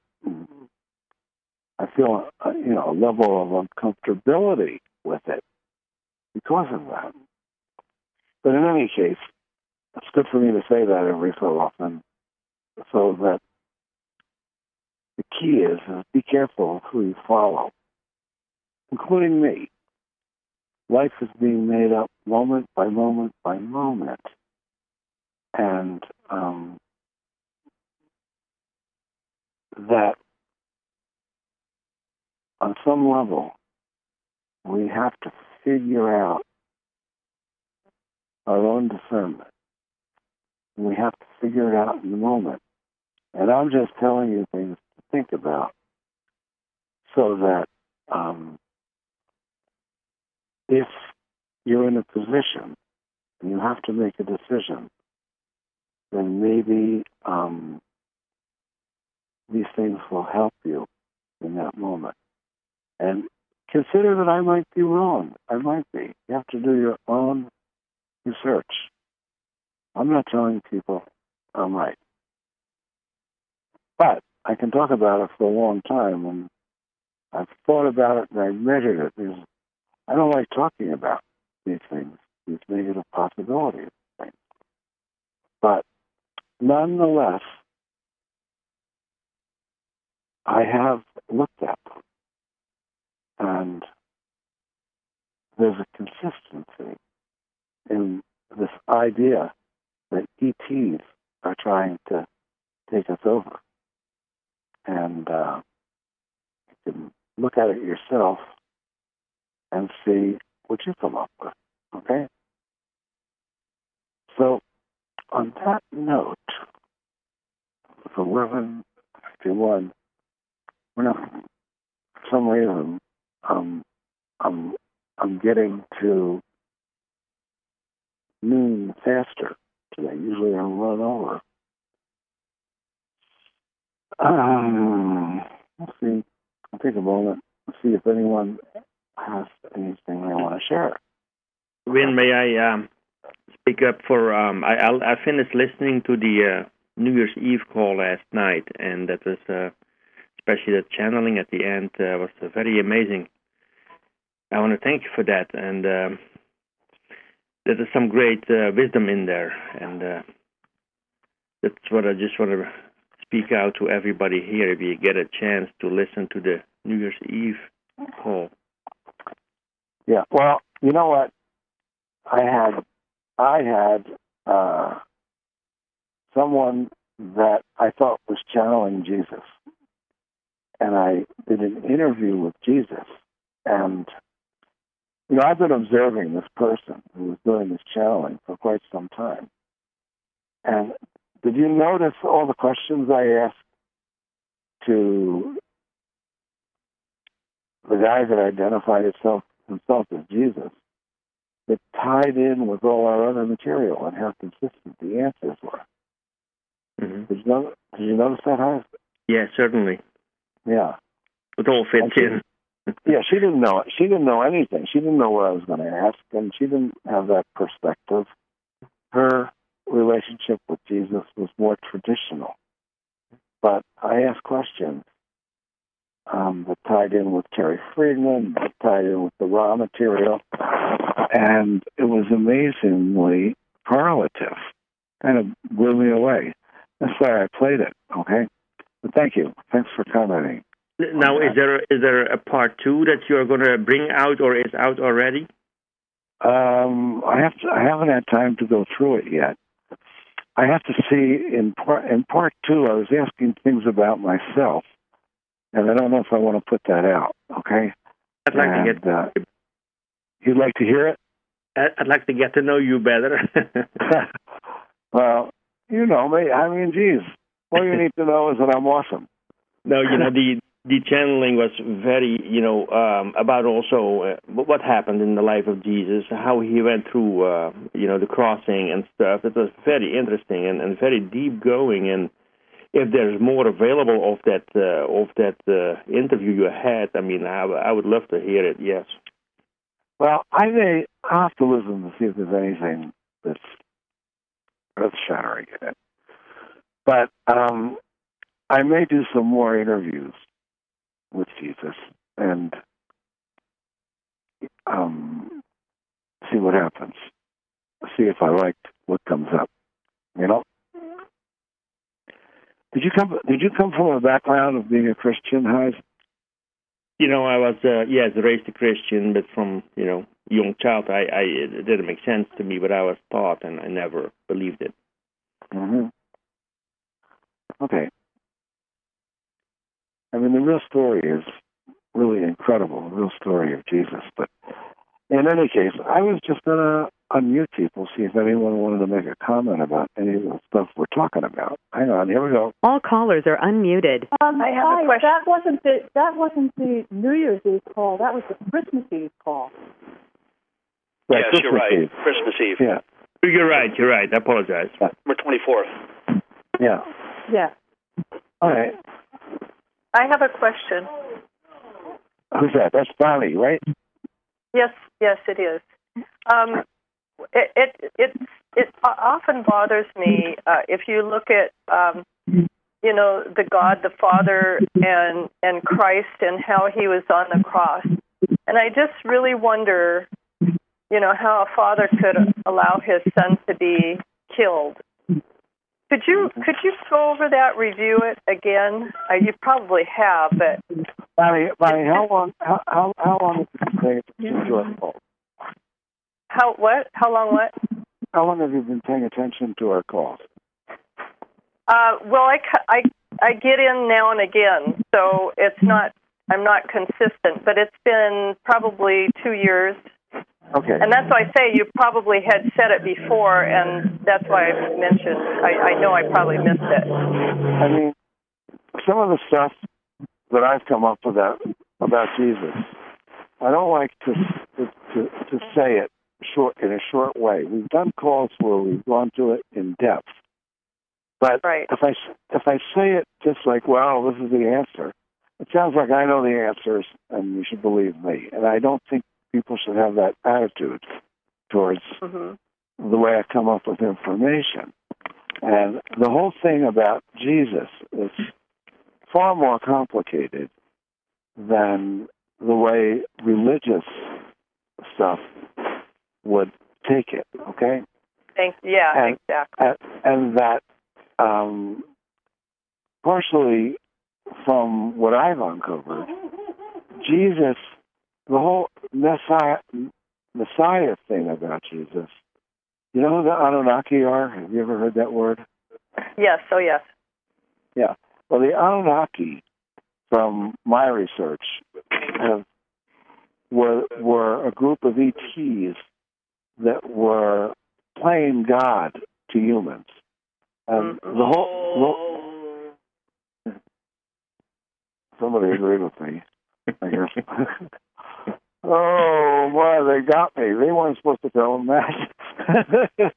I feel, uh, you know, a level of uncomfortability with it because of that. But in any case, it's good for me to say that every so often, so that the key is, is be careful of who you follow, including me. Life is being made up moment by moment by moment. And um, that on some level, we have to figure out our own discernment. We have to figure it out in the moment. And I'm just telling you things to think about so that um, if you're in a position and you have to make a decision, then maybe um, these things will help you in that moment. And consider that I might be wrong. I might be. You have to do your own research. I'm not telling people I'm right. But I can talk about it for a long time, and I've thought about it and I measured it. Because I don't like talking about these things, these negative possibilities things. But nonetheless, I have looked at them. And there's a consistency in this idea that E Ts are trying to take us over. And uh, you can look at it yourself and see what you come up with, okay? So, on that note, it's eleven fifty-one, we're not, for some reason, um, I'm, I'm getting to noon faster today. Usually I run over. Um, let's see. I'll take a moment and see if anyone has anything they want to share. Win, may I um, speak up for, um, I, I'll, I finished listening to the uh, New Year's Eve call last night, and that was, uh, especially the channeling at the end, uh, was uh, very amazing. I want to thank you for that, and um, there is some great uh, wisdom in there, and uh, that's what I just want to speak out to everybody here if you get a chance to listen to the New Year's Eve call. Yeah, well, you know what? I had, I had uh, someone that I thought was channeling Jesus, and I did an interview with Jesus, and you know, I've been observing this person who was doing this channeling for quite some time. And did you notice all the questions I asked to the guy that identified himself, himself as Jesus, that tied in with all our other material and how consistent the answers were? Mm-hmm. Did you know, did you notice that, Hans? Yeah, certainly. Yeah. It all fits in. Yeah, she didn't know. She didn't know anything. She didn't know what I was going to ask, and she didn't have that perspective. Her relationship with Jesus was more traditional. But I asked questions um, that tied in with Terry Friedman, that tied in with the raw material, and it was amazingly correlative. Kind of blew me away. That's why I played it, okay? But thank you. Thanks for commenting. Now, is there is there a part two that you're going to bring out, or is out already? Um, I have to, I haven't had time to go through it yet. I have to see in part in part two. I was asking things about myself, and I don't know if I want to put that out. Okay. I'd like and, to get. Uh, you'd like to hear it? I'd like to get to know you better. Well, you know me. I mean, geez, all you need to know is that I'm awesome. No, you know the. The channeling was very, you know, um, about also uh, what happened in the life of Jesus, how he went through, uh, you know, the crossing and stuff. It was very interesting and, and very deep going. And if there's more available of that uh, of that uh, interview you had, I mean, I, w- I would love to hear it. Yes. Well, I may I'll have to listen to see if there's anything that's earth-shattering in it. But um, I may do some more interviews with Jesus and um, see what happens. See if I like what comes up. You know. Did you come? Did you come from a background of being a Christian, Heis? You know, I was uh, yes raised a Christian, but from you know young child, I, I it didn't make sense to me, but I was taught, and I never believed it. Mm-hmm. Okay. I mean, the real story is really incredible, the real story of Jesus. But in any case, I was just going to unmute people, see if anyone wanted to make a comment about any of the stuff we're talking about. Hang on, here we go. All callers are unmuted. Um, I have hi, a question. That wasn't the that wasn't the New Year's Eve call. That was the Christmas Eve call. Right, yes, Christmas you're right. Eve. Christmas Eve. Yeah. You're right. You're right. I apologize. We're twenty-fourth. Yeah. Yeah. All right. I have a question. Who's that? That's Bonnie, right? Yes, yes, it is. Um, it, it it it often bothers me uh, if you look at um, you know the God, the Father, and and Christ, and how He was on the cross, and I just really wonder, you know, how a father could allow his son to be killed. Could you could you go over that, review it again? Uh, you probably have, but Bonnie, Bonnie, how long how how, how long have you been paying attention to our calls? how what? How long what? How long have you been paying attention to our calls? Uh, well, I, I, I get in now and again, so it's not I'm not consistent, but it's been probably two years. Okay. And that's why I say you probably had said it before, and that's why I mentioned, I, I know I probably missed it. I mean, some of the stuff that I've come up with about, about Jesus, I don't like to, to to to say it short in a short way. We've done calls where we've gone through it in depth, but right. if I if I say it just like, well, this is the answer, it sounds like I know the answers, and you should believe me. And I don't think people should have that attitude towards mm-hmm. the way I come up with information. And the whole thing about Jesus is far more complicated than the way religious stuff would take it, okay? Thank, yeah, and, exactly. And, and that um, partially from what I've uncovered, Jesus, the whole Messiah, Messiah thing about Jesus, you know who the Anunnaki are? Have you ever heard that word? Yes, oh yes. Yeah. Well, the Anunnaki, from my research, have, were were a group of E Ts that were playing God to humans. And mm-hmm. the whole... The, somebody agreed with me, I guess. Oh, boy, they got me. They weren't supposed to tell them that.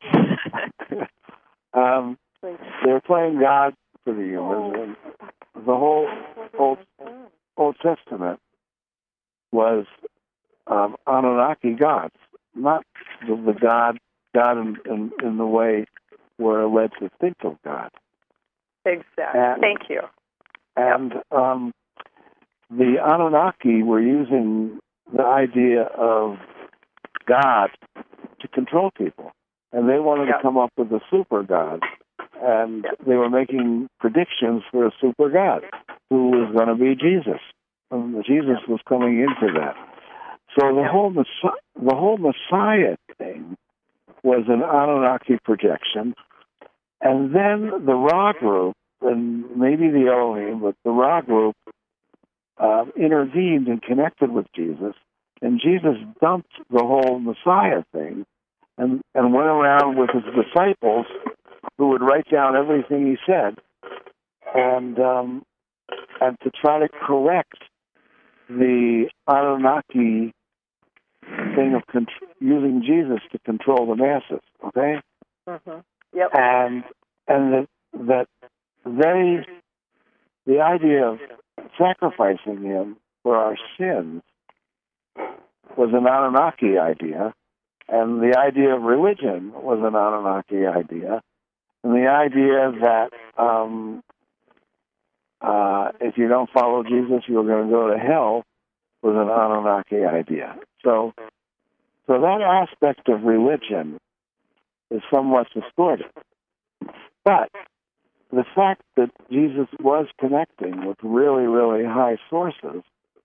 um, they're playing God for the humans. And the whole Old, Old Testament was um, Anunnaki gods, not the, the God God in, in, in the way we're led to think of God. Exactly. And, Thank you. And yep. um, the Anunnaki were using the idea of God to control people. And they wanted yep. to come up with a super God. And yep. they were making predictions for a super God who was going to be Jesus. And Jesus was coming into that. So the yep. whole Messiah, the whole Messiah thing was an Anunnaki projection. And then the Ra group, and maybe the Elohim, but the Ra group uh, intervened and connected with Jesus, and Jesus dumped the whole Messiah thing and, and went around with his disciples who would write down everything he said and um, and to try to correct the Anunnaki thing of con- using Jesus to control the masses, okay? Mm-hmm. Yep. And and that that they, the idea of sacrificing him for our sins was an Anunnaki idea, and the idea of religion was an Anunnaki idea, and the idea that um, uh, if you don't follow Jesus, you're going to go to hell was an Anunnaki idea. So, so that aspect of religion is somewhat distorted. But the fact that Jesus was connecting with really, really high sources,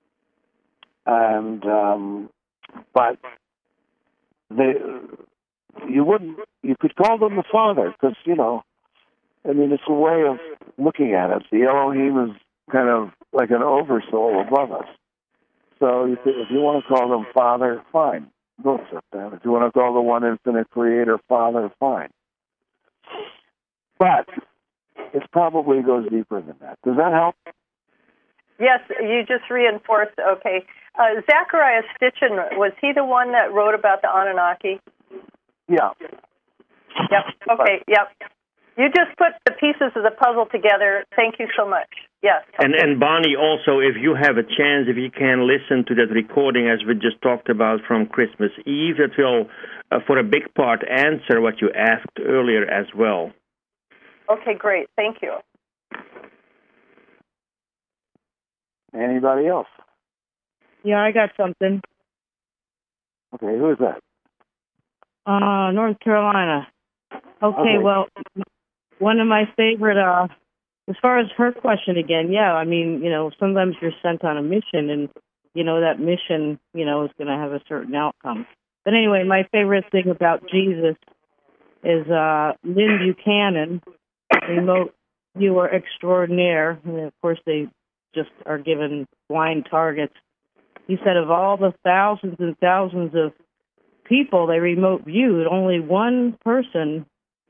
and um, but they, you wouldn't, you could call them the Father, because, you know, I mean, it's a way of looking at it. The Elohim is kind of like an oversoul above us. So if you, if you want to call them Father, fine. Go accept that. If you want to call the one infinite creator Father, fine. But it probably goes deeper than that. Does that help? Yes, you just reinforced. Okay. Uh, Zachariah Stitchin, was he the one that wrote about the Anunnaki? Yeah. Yep. Okay, yep. You just put the pieces of the puzzle together. Thank you so much. Yes. Okay. And and Bonnie, also, if you have a chance, if you can listen to that recording as we just talked about from Christmas Eve, it will, uh, for a big part, answer what you asked earlier as well. Okay, great. Thank you. Anybody else? Yeah, I got something. Okay, who is that? Uh, North Carolina. Okay, Okay. well, one of my favorite, uh, as far as her question again, yeah, I mean, you know, sometimes you're sent on a mission and, you know, that mission, you know, is going to have a certain outcome. But anyway, my favorite thing about Jesus is uh, Lynn Buchanan, remote viewer extraordinaire, and of course they just are given blind targets. He said of all the thousands and thousands of people they remote viewed, only one person,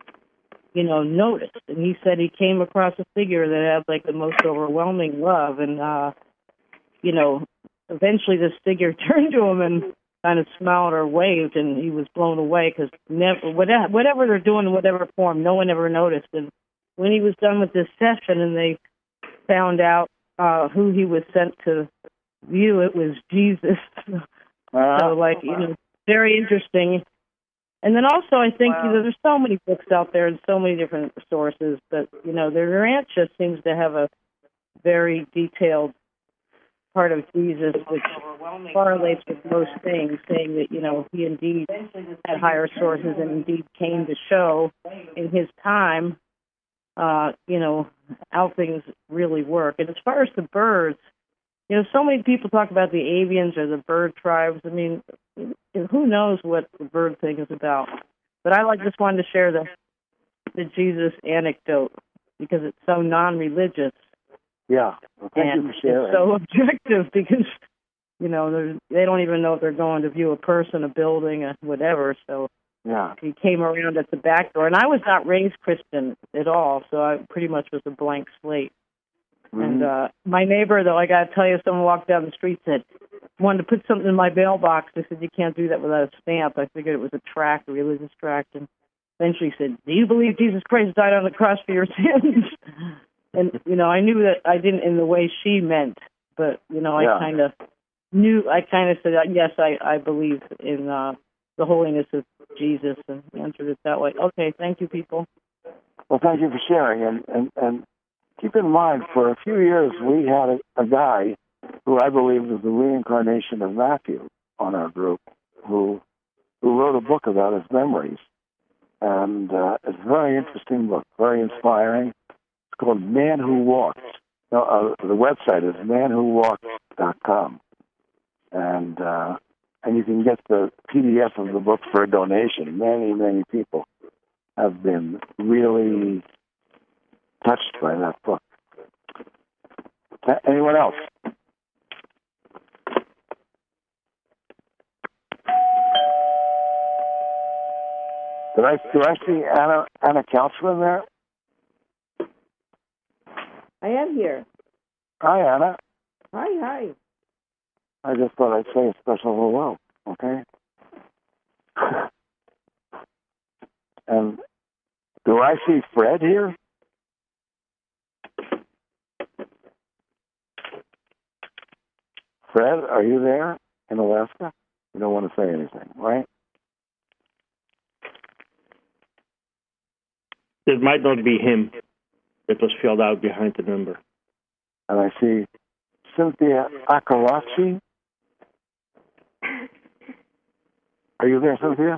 you know, noticed. And he said he came across a figure that had like the most overwhelming love. And, uh, you know, eventually this figure turned to him and kind of smiled or waved, and he was blown away because never, whatever, whatever they're doing in whatever form, no one ever noticed. And when he was done with this session and they found out uh, who he was sent to view, it was Jesus. Uh, so, like, you know, very interesting. And then also, I think Wow. you know, there's so many books out there and so many different sources, but you know, the ranch just seems to have a very detailed part of Jesus, which correlates with most things, saying that you know he indeed had higher sources and indeed came to show in his time, uh, you know, how things really work. And as far as the birds, you know, so many people talk about the avians or the bird tribes. I mean, who knows what the bird thing is about? But I like just wanted to share the the Jesus anecdote because it's so non-religious. Yeah. Well, thank and you for sharing. It's so objective because, you know, they're- they don't even know if they're going to view a person, a building, or whatever. So Yeah. he came around at the back door. And I was not raised Christian at all, so I pretty much was a blank slate. Mm-hmm. And uh, my neighbor, though, I got to tell you, someone walked down the street and said, wanted to put something in my mailbox. I said, you can't do that without a stamp. I figured it was a tract, a religious tract. And eventually said, do you believe Jesus Christ died on the cross for your sins? And, you know, I knew that I didn't in the way she meant, but, you know, Yeah. I kind of knew, I kind of said, yes, I, I believe in uh, the holiness of Jesus and answered it that way. Okay, thank you, people. Well, thank you for sharing. And, and, and keep in mind, for a few years, we had a, a guy who I believe was the reincarnation of Matthew on our group, who who wrote a book about his memories. And uh, it's a very interesting book, very inspiring. It's called Man Who Walks. No, uh, the website is man who walks dot com. And, uh, and you can get the P D F of the book for a donation. Many, many people have been really touched by that book. Uh, anyone else? Did I, do I see Anna, Anna Couchman there? I am here. Hi, Anna. Hi, hi. I just thought I'd say a special hello, okay? And do I see Fred here? Fred, are you there in Alaska? You don't want to say anything, right? It might not be him that was filled out behind the number. And I see Cynthia Akarachi. Are you there, Cynthia?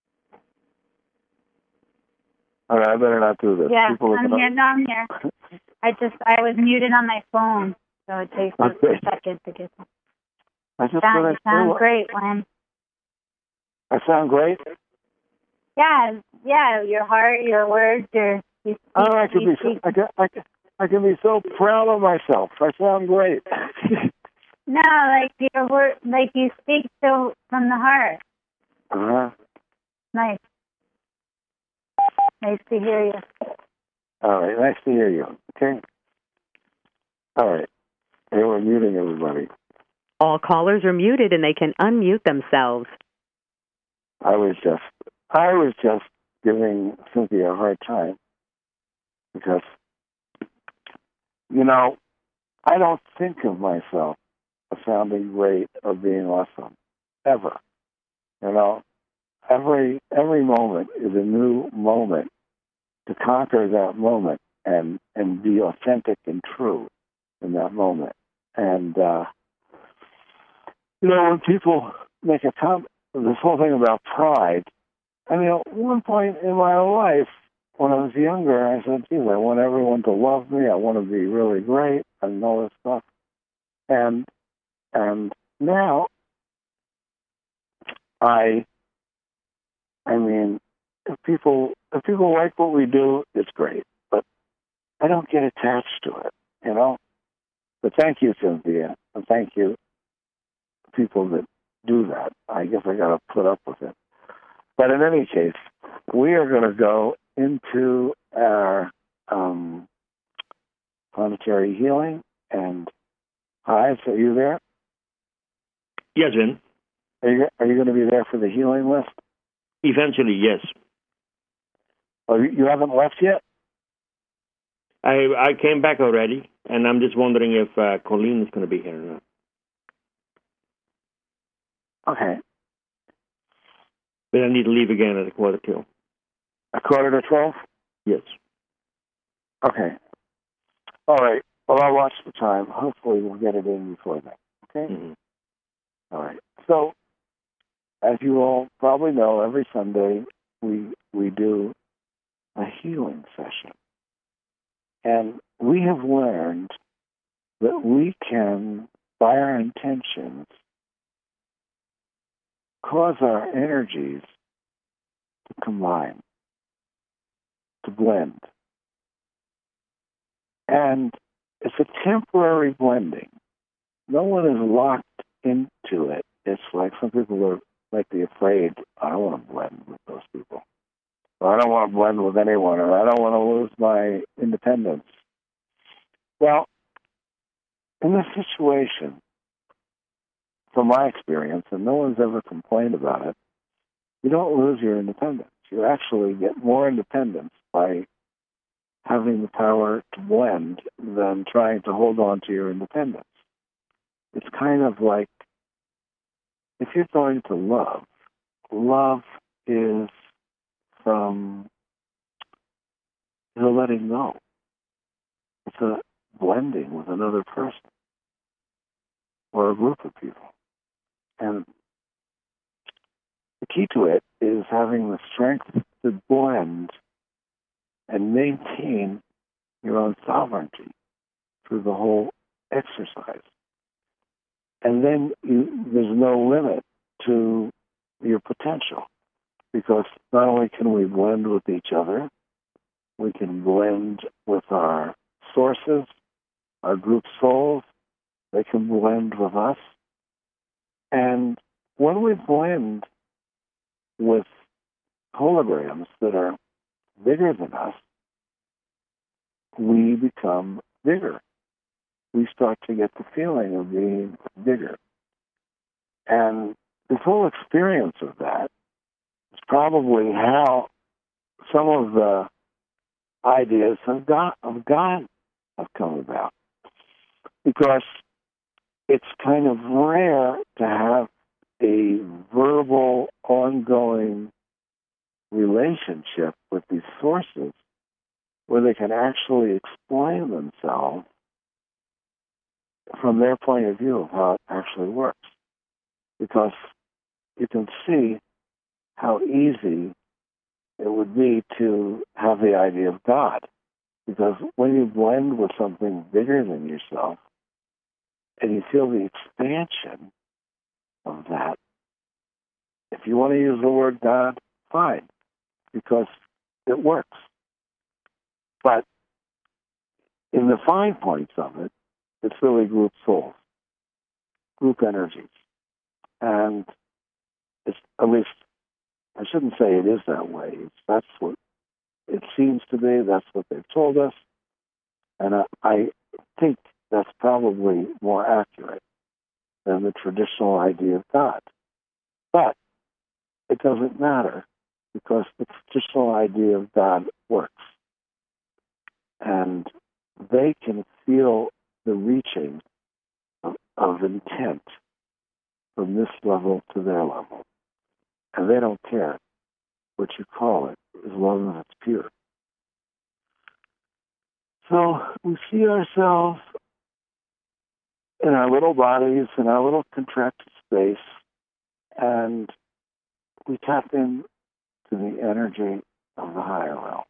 All right, I better not do this. Yeah, People I'm here. No, I'm here. I just, I was muted on my phone, so it takes Okay. a second to get. I just Sound, what I you sound feel. great, Len. I sound great. Yeah, yeah. Your heart, your words, your. You speak, Oh, I can you be. So, speak. I can. I can. I can be so proud of myself. I sound great. No, like your word, like you speak so from the heart. Uh huh. Nice. Nice to hear you. All right. Nice to hear you. Okay. All right. Hey, we're muting everybody. All callers are muted and they can unmute themselves. I was just. I was just giving Cynthia a hard time because, you know, I don't think of myself as sounding great or being awesome ever. You know, every every moment is a new moment to conquer that moment and and be authentic and true in that moment. And uh, you know, when people make a comment, this whole thing about pride. I mean, at one point in my life, when I was younger, I said, geez, I want everyone to love me. I want to be really great and all this stuff. And and now, I, I mean, if people if people like what we do, it's great. But I don't get attached to it, you know. But thank you, Cynthia, and thank you, people that do that. I guess I got to put up with it. But in any case, we are going to go into our um, planetary healing. And hi, so are you there? Yes, Vin. Are you, are you going to be there for the healing list? Eventually, yes. Oh, you, you haven't left yet? I I came back already, and I'm just wondering if uh, Colleen is going to be here or not. Okay. But I need to leave again at a quarter to. A quarter to twelve? Yes. Okay. All right. Well, I'll watch the time. Hopefully we'll get it in before then. Okay? Mm-hmm. All right. So, as you all probably know, every Sunday we we do a healing session. And we have learned that we can, by our intentions, cause our energies to combine, to blend. And it's a temporary blending. No one is locked into it. It's like some people are might be afraid, I don't want to blend with those people. Or I don't want to blend with anyone, or I don't want to lose my independence. Well, in this situation, from my experience, and no one's ever complained about it, you don't lose your independence. You actually get more independence by having the power to blend than trying to hold on to your independence. It's kind of like, if you're going to love, love is from the letting go. It's a blending with another person or a group of people. And the key to it is having the strength to blend and maintain your own sovereignty through the whole exercise. And then you, there's no limit to your potential, because not only can we blend with each other, we can blend with our sources, our group souls. They can blend with us. And when we blend with holograms that are bigger than us, we become bigger. We start to get the feeling of being bigger. And this whole experience of that is probably how some of the ideas of God, of God have come about. Because it's kind of rare to have a verbal, ongoing relationship with these sources where they can actually explain themselves from their point of view of how it actually works. Because you can see how easy it would be to have the idea of God. Because when you blend with something bigger than yourself and you feel the expansion of that, if you want to use the word God, fine, because it works. But in the fine points of it, it's really group souls, group energies. And it's, at least, I shouldn't say it is that way. It's, that's what it seems to be. That's what they've told us. And I, I think that's probably more accurate than the traditional idea of God. But it doesn't matter because the traditional idea of God works. And they can feel the reaching of, of intent from this level to their level. And they don't care what you call it, as long as it's pure. So we see ourselves in our little bodies, in our little contracted space, and we tap into the energy of the higher realms.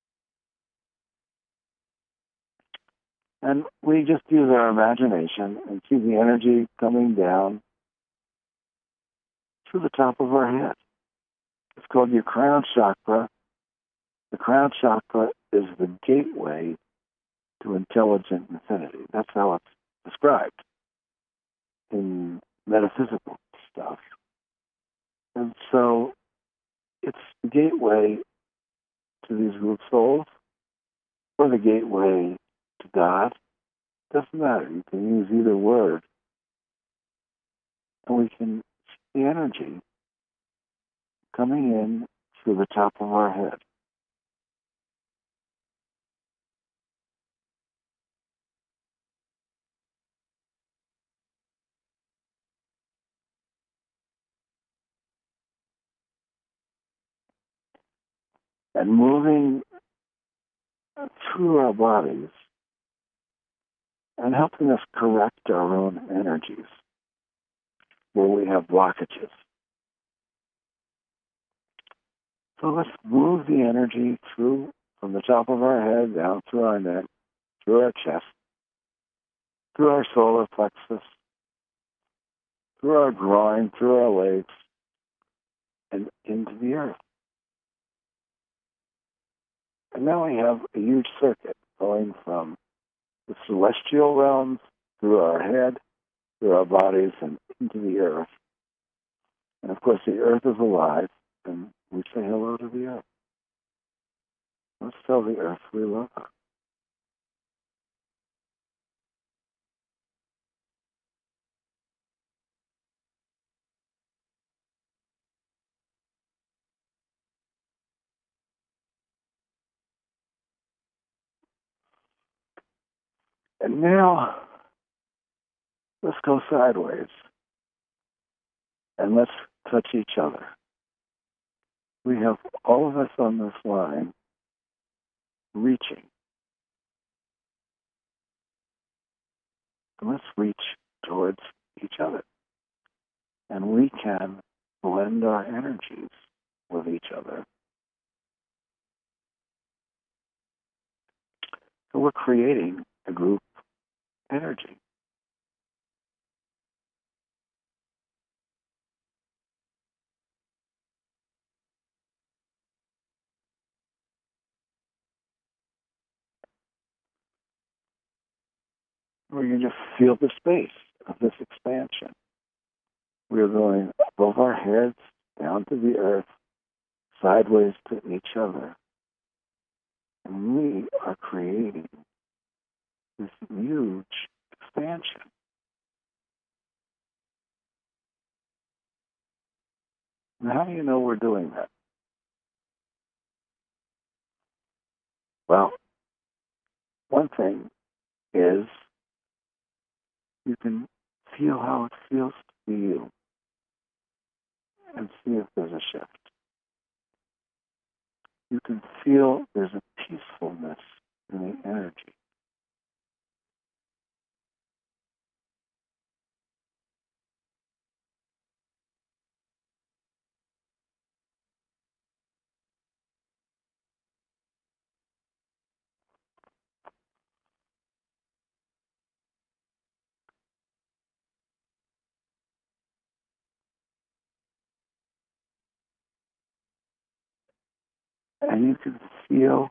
And we just use our imagination and see the energy coming down through the top of our head. It's called your crown chakra. The crown chakra is the gateway to intelligent infinity. That's how it's described in metaphysical stuff. And so it's the gateway to these root souls or the gateway to God. Doesn't matter. You can use either word. And we can see the energy coming in through the top of our head. And moving through our bodies and helping us correct our own energies where we have blockages. So let's move the energy through from the top of our head down through our neck, through our chest, through our solar plexus, through our groin, through our legs, and into the earth. And now we have a huge circuit going from the celestial realms through our head, through our bodies, and into the earth. And of course, the earth is alive, and we say hello to the earth. Let's tell the earth we love her. And now, let's go sideways. And let's touch each other. We have all of us on this line reaching. And let's reach towards each other. And we can blend our energies with each other. So we're creating a group energy. Where you just feel the space of this expansion. We're going above our heads, down to the earth, sideways to each other. And we are creating this huge expansion. And how do you know we're doing that? Well, one thing is you can feel how it feels to be you and see if there's a shift. You can feel there's a peacefulness in the energy. And you can feel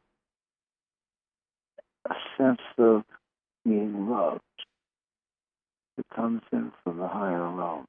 a sense of being loved that comes in from the higher realms.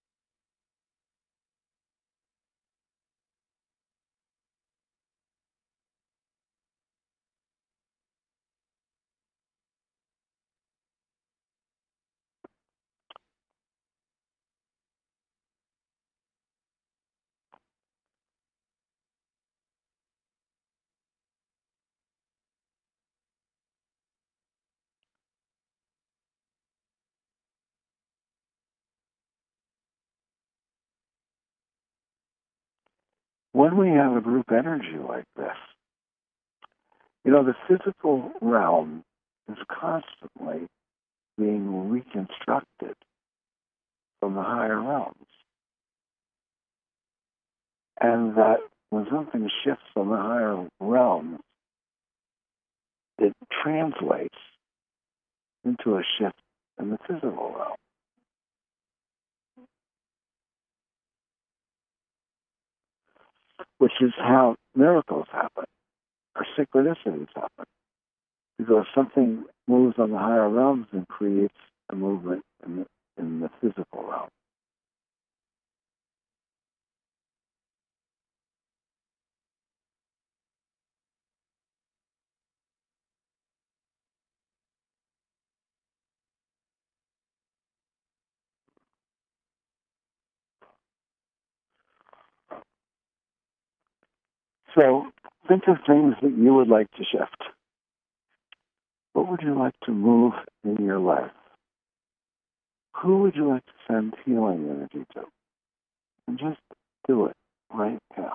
When we have a group energy like this, you know, the physical realm is constantly being reconstructed from the higher realms. And that when something shifts from the higher realms, it translates into a shift in the physical realm. Which is how miracles happen, or synchronicities happen. Because something moves on the higher realms and creates a movement in the, in the physical realm. So think of things that you would like to shift. What would you like to move in your life? Who would you like to send healing energy to? And just do it right now.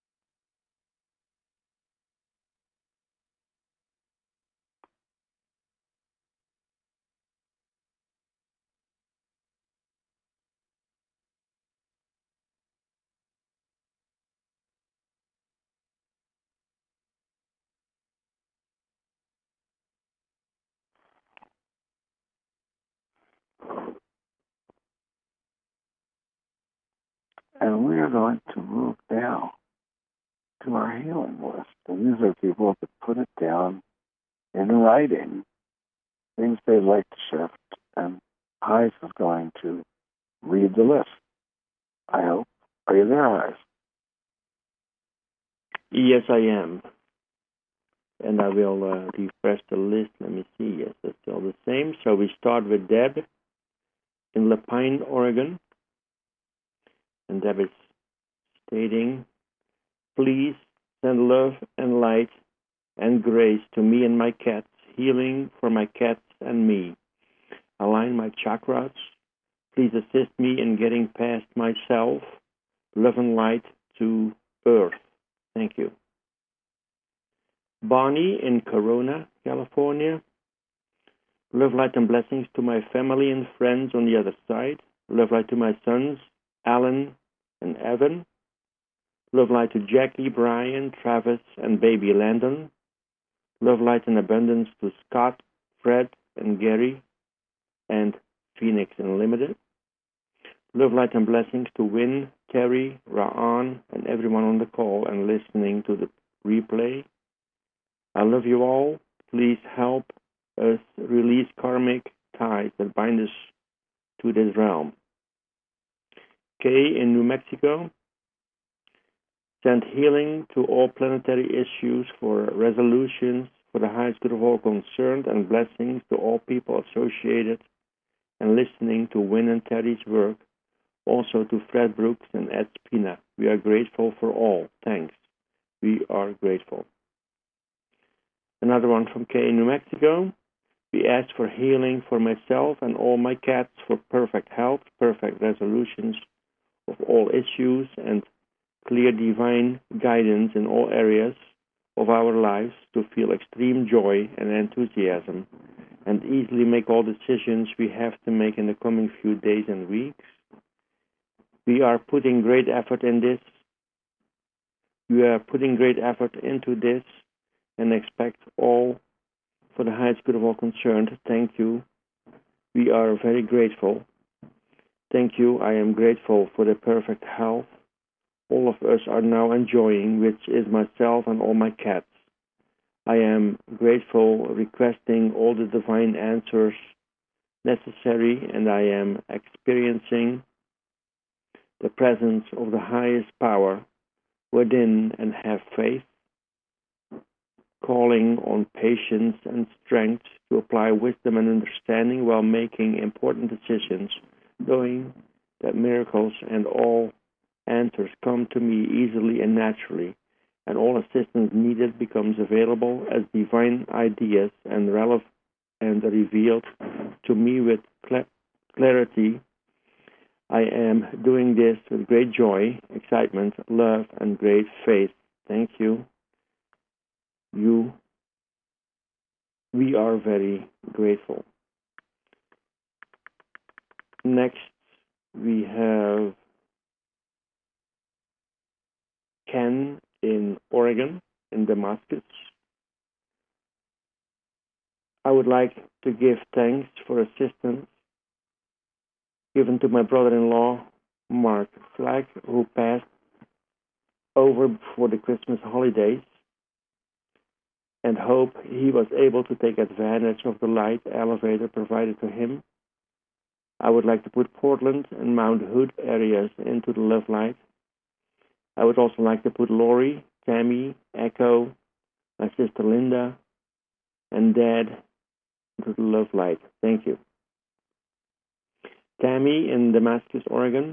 And we are going to move down to our healing list. And these are people that put it down in writing, things they'd like to shift. And Heis is going to read the list. I hope. Are you there, Heis? Yes, I am. And I will uh, refresh the list. Let me see. Yes, it's still the same. So we start with Deb in Lapine, Oregon. And Deb is stating, please send love and light and grace to me and my cats, healing for my cats and me. Align my chakras. Please assist me in getting past myself. Love and light to Earth. Thank you. Bonnie in Corona, California. Love, light, and blessings to my family and friends on the other side. Love, light to my sons, Alan and Evan. Love, light to Jackie, Brian, Travis, and baby Landon. Love, light, and abundance to Scott, Fred, and Gary, and Phoenix Unlimited. Love, light, and blessings to Win, Terry, Ra'an, and everyone on the call and listening to the replay. I love you all. Please help us release karmic ties that bind us to this realm. Kay in New Mexico. Send healing to all planetary issues for resolutions for the highest good of all concerned, and blessings to all people associated and listening to Win and Terry's work, also to Fred Brooks and Ed Spina. We are grateful for all. Thanks. We are grateful. Another one from Kay in New Mexico. We ask for healing for myself and all my cats, for perfect health, perfect resolutions of all issues, and clear divine guidance in all areas of our lives to feel extreme joy and enthusiasm and easily make all decisions we have to make in the coming few days and weeks. We are putting great effort in this. We are putting great effort into this and expect all for the highest good of all concerned. Thank you. We are very grateful. Thank you. I am grateful for the perfect health all of us are now enjoying, which is myself and all my cats. I am grateful, requesting all the divine answers necessary, and I am experiencing the presence of the highest power within and have faith, calling on patience and strength to apply wisdom and understanding while making important decisions, knowing that miracles and all answers come to me easily and naturally, and all assistance needed becomes available as divine ideas and relevant and revealed to me with cl- clarity. I am doing this with great joy, excitement, love, and great faith. Thank you. You, we are very grateful. Next, we have Ken in Oregon, in Damascus. I would like to give thanks for assistance given to my brother-in-law, Mark Flagg, who passed over before the Christmas holidays, and hope he was able to take advantage of the light elevator provided to him. I would like to put Portland and Mount Hood areas into the love light. I would also like to put Lori, Tammy, Echo, my sister Linda, and Dad into the love light. Thank you. Tammy in Damascus, Oregon.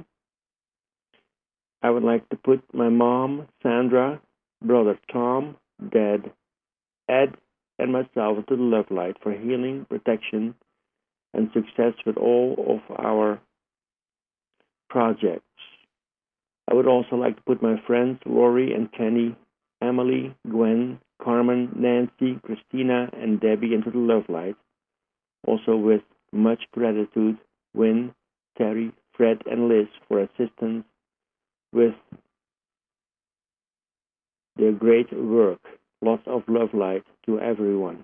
I would like to put my mom, Sandra, brother Tom, Dad, Ed, and myself into the love light for healing, protection, and success with all of our projects. I would also like to put my friends Lori and Kenny, Emily, Gwen, Carmen, Nancy, Christina, and Debbie into the love light. Also with much gratitude, Wynn, Terry, Fred, and Liz for assistance with their great work. Lots of love light to everyone.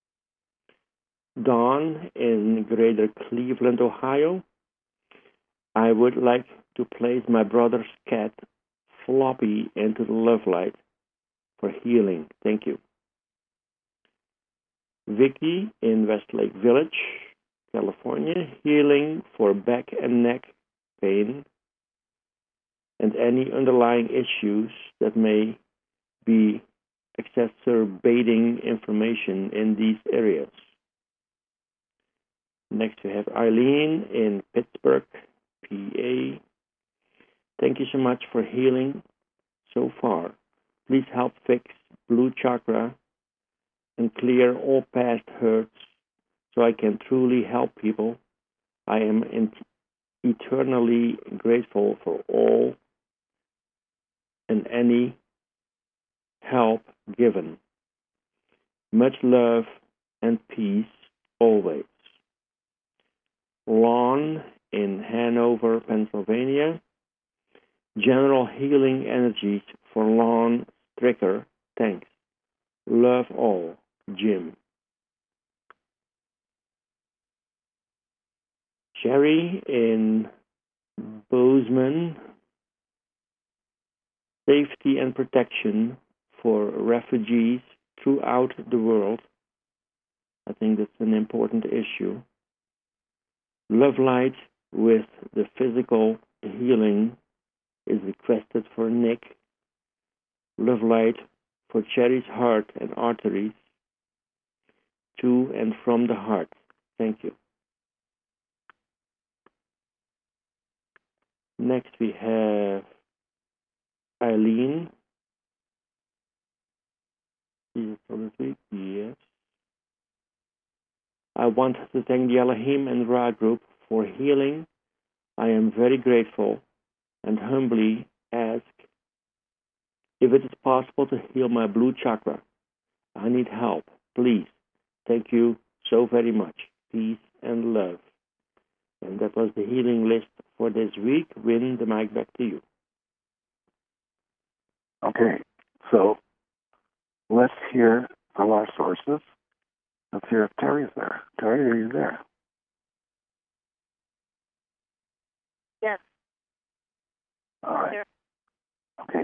Dawn in Greater Cleveland, Ohio. I would like to place my brother's cat, Floppy, into the love light for healing. Thank you. Vicky in Westlake Village, California, healing for back and neck pain and any underlying issues that may be exacerbating inflammation in these areas. Next we have Eileen in Pittsburgh, P A. Thank you so much for healing so far. Please help fix blue chakra and clear all past hurts so I can truly help people. I am eternally grateful for all and any help given. Much love and peace always. Lon in Hanover, Pennsylvania. General healing energies for Lon Stricker. Thanks. Love all. Jim. Sherry in Bozeman. Safety and protection for refugees throughout the world. I think that's an important issue. Love light with the physical healing is requested for Nick. Love light for Cherry's heart and arteries to and from the heart. Thank you. Next we have Eileen. Is it for this week? Yes. I want to thank the Elohim and Ra group for healing. I am very grateful and humbly ask if it is possible to heal my blue chakra. I need help. Please. Thank you so very much. Peace and love. And that was the healing list for this week. Win, the mic back to you. Okay, so let's hear from our sources. Let's hear if Terry's there. Terry, are you there? Yes. All right. Okay.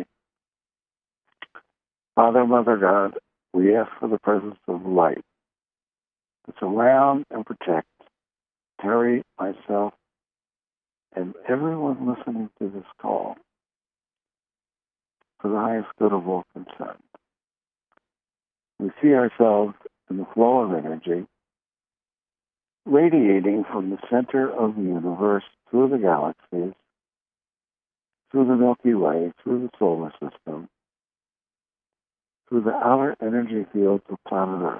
Father, Mother God, we ask for the presence of light to surround and protect Terry, myself, and everyone listening to this call for the highest good of all concerned. We see ourselves in the flow of energy radiating from the center of the universe through the galaxies, through the Milky Way, through the solar system, through the outer energy fields of planet Earth,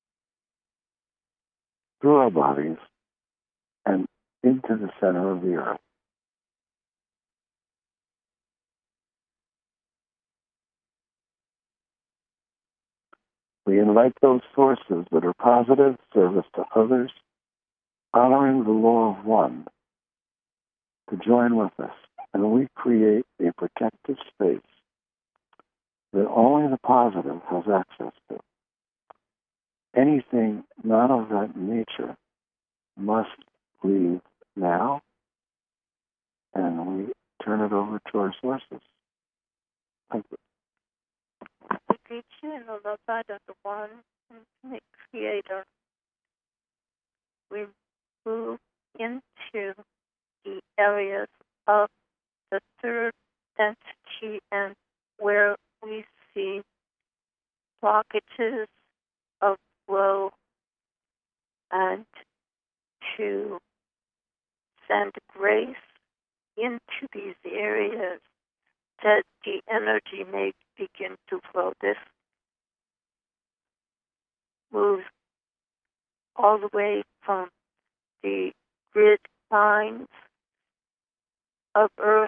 through our bodies, and into the center of the Earth. We invite those sources that are positive, service to others, honoring the law of one, to join with us, and we create a protective space that only the positive has access to. Anything not of that nature must leave now, and we turn it over to our sources. Thank you. We greet you in the love light of the one infinite creator. We move into the areas of the third density and where we see blockages of flow, and to send grace into these areas that the energy may begin to flow. This moves all the way from the grid lines of Earth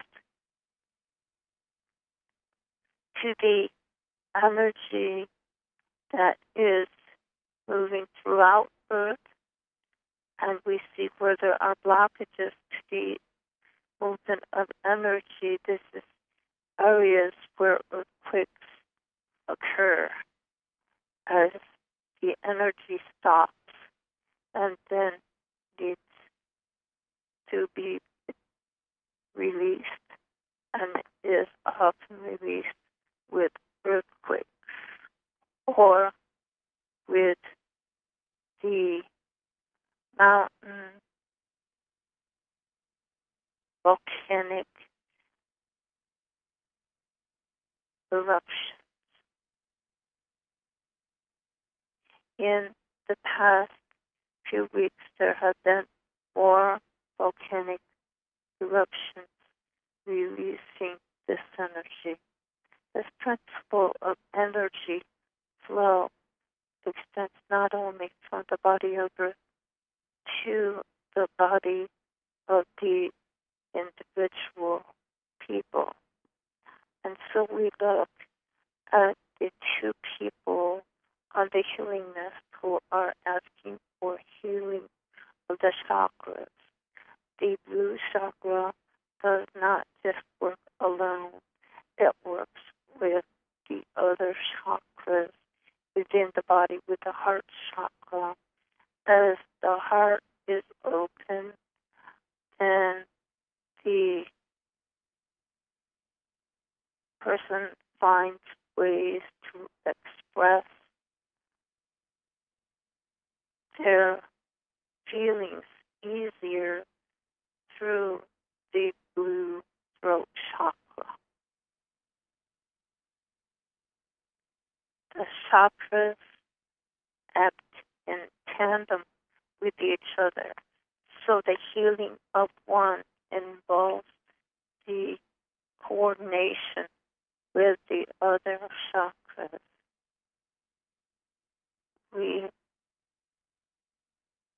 to the energy that is moving throughout Earth, and we see where there are blockages to the movement of energy. This is areas where earthquakes occur as the energy stops and then needs to be released, and is often released with earthquakes or with the mountain volcanic eruptions. In the past few weeks, there have been more volcanic eruptions releasing this energy. This principle of energy flow extends not only from the body of Earth to the body of the individual people. And so we look at the two people on the healing list who are asking for healing of the chakras. The blue chakra does not just work alone. It works with the other chakras within the body, with the heart chakra. As the heart is open, and the person finds ways to express their feelings easier through the blue throat chakra. The chakras act in tandem with each other, so the healing of one involves the coordination with the other chakras. We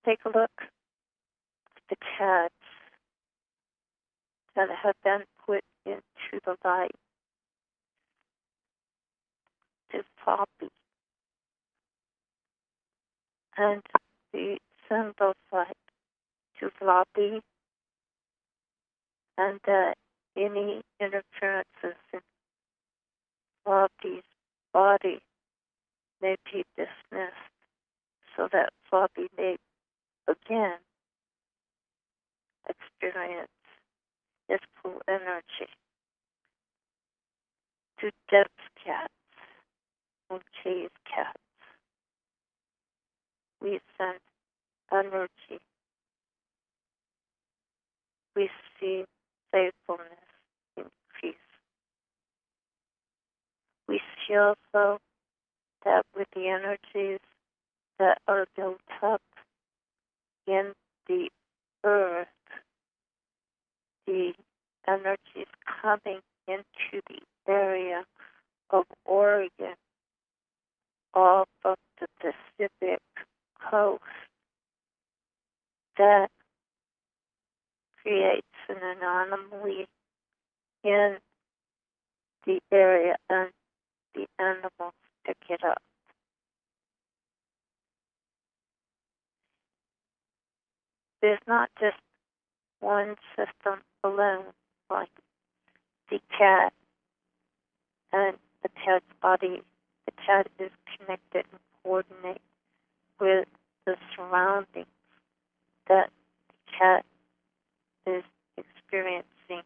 take a look at the cats that have been put into the light. To Floppy. And we send those light to Floppy, and that any interferences in Floppy's body may be dismissed, so that Floppy may again experience its full energy. To Deb's cats and Kay's cats, we send energy. We see faithfulness increase. We see also that with the energies that are built up in the earth, the energies coming into the area of Oregon off of the Pacific coast, that creates an anomaly in the area, and the animals pick it up. There's not just one system alone, like the cat and the cat's body. The cat is connected and coordinated with the surroundings that the cat is experiencing.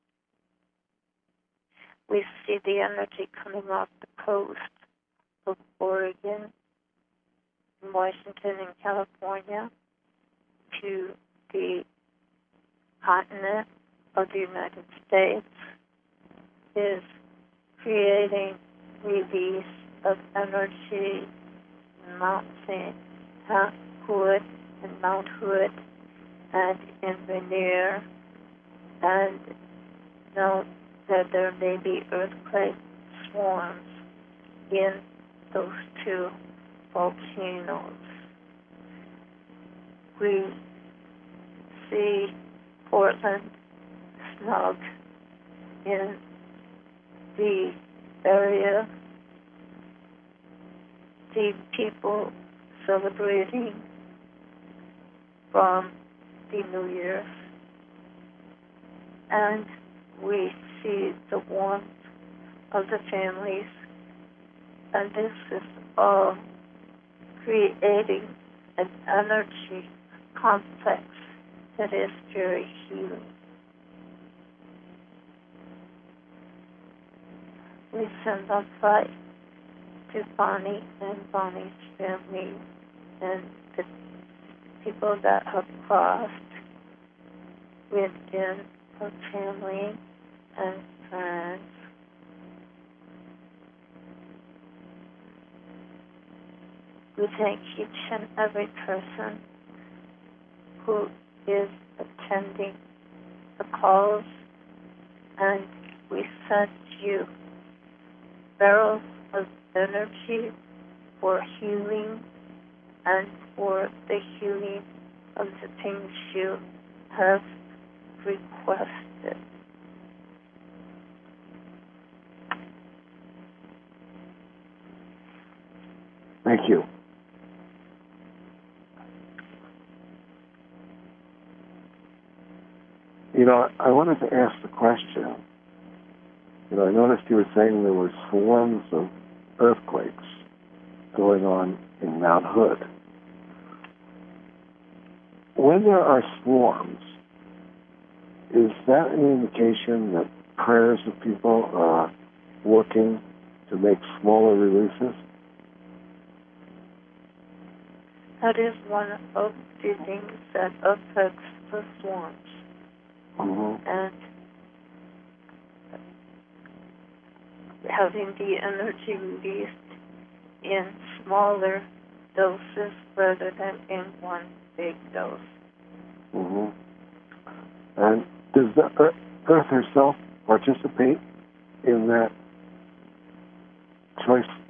We see the energy coming off the coast of Oregon, Washington, and California to the continent of the United States, is creating release of energy in Mount Saint Hood and Mount Hood and in Rainier, and note that there may be earthquake swarms in those two volcanoes. We see Portland snug in the area, see people celebrating from the New Year, and we see the warmth of the families, and this is all creating an energy complex that is very healing. We send our light to Bonnie and Bonnie's family and the people that have crossed within her family and friends. We thank each and every person who is attending the calls, and we send you barrels of energy for healing and for the healing of the things you have requested. Thank you. You know, I wanted to ask the question. You know, I noticed you were saying there were swarms of earthquakes going on in Mount Hood. When there are swarms, is that an indication that prayers of people are working to make smaller releases? That is one of the things that affects the swarms. Mm-hmm. And having the energy released in smaller doses rather than in one big dose. Mm-hmm. And does the Earth, Earth herself participate in that choice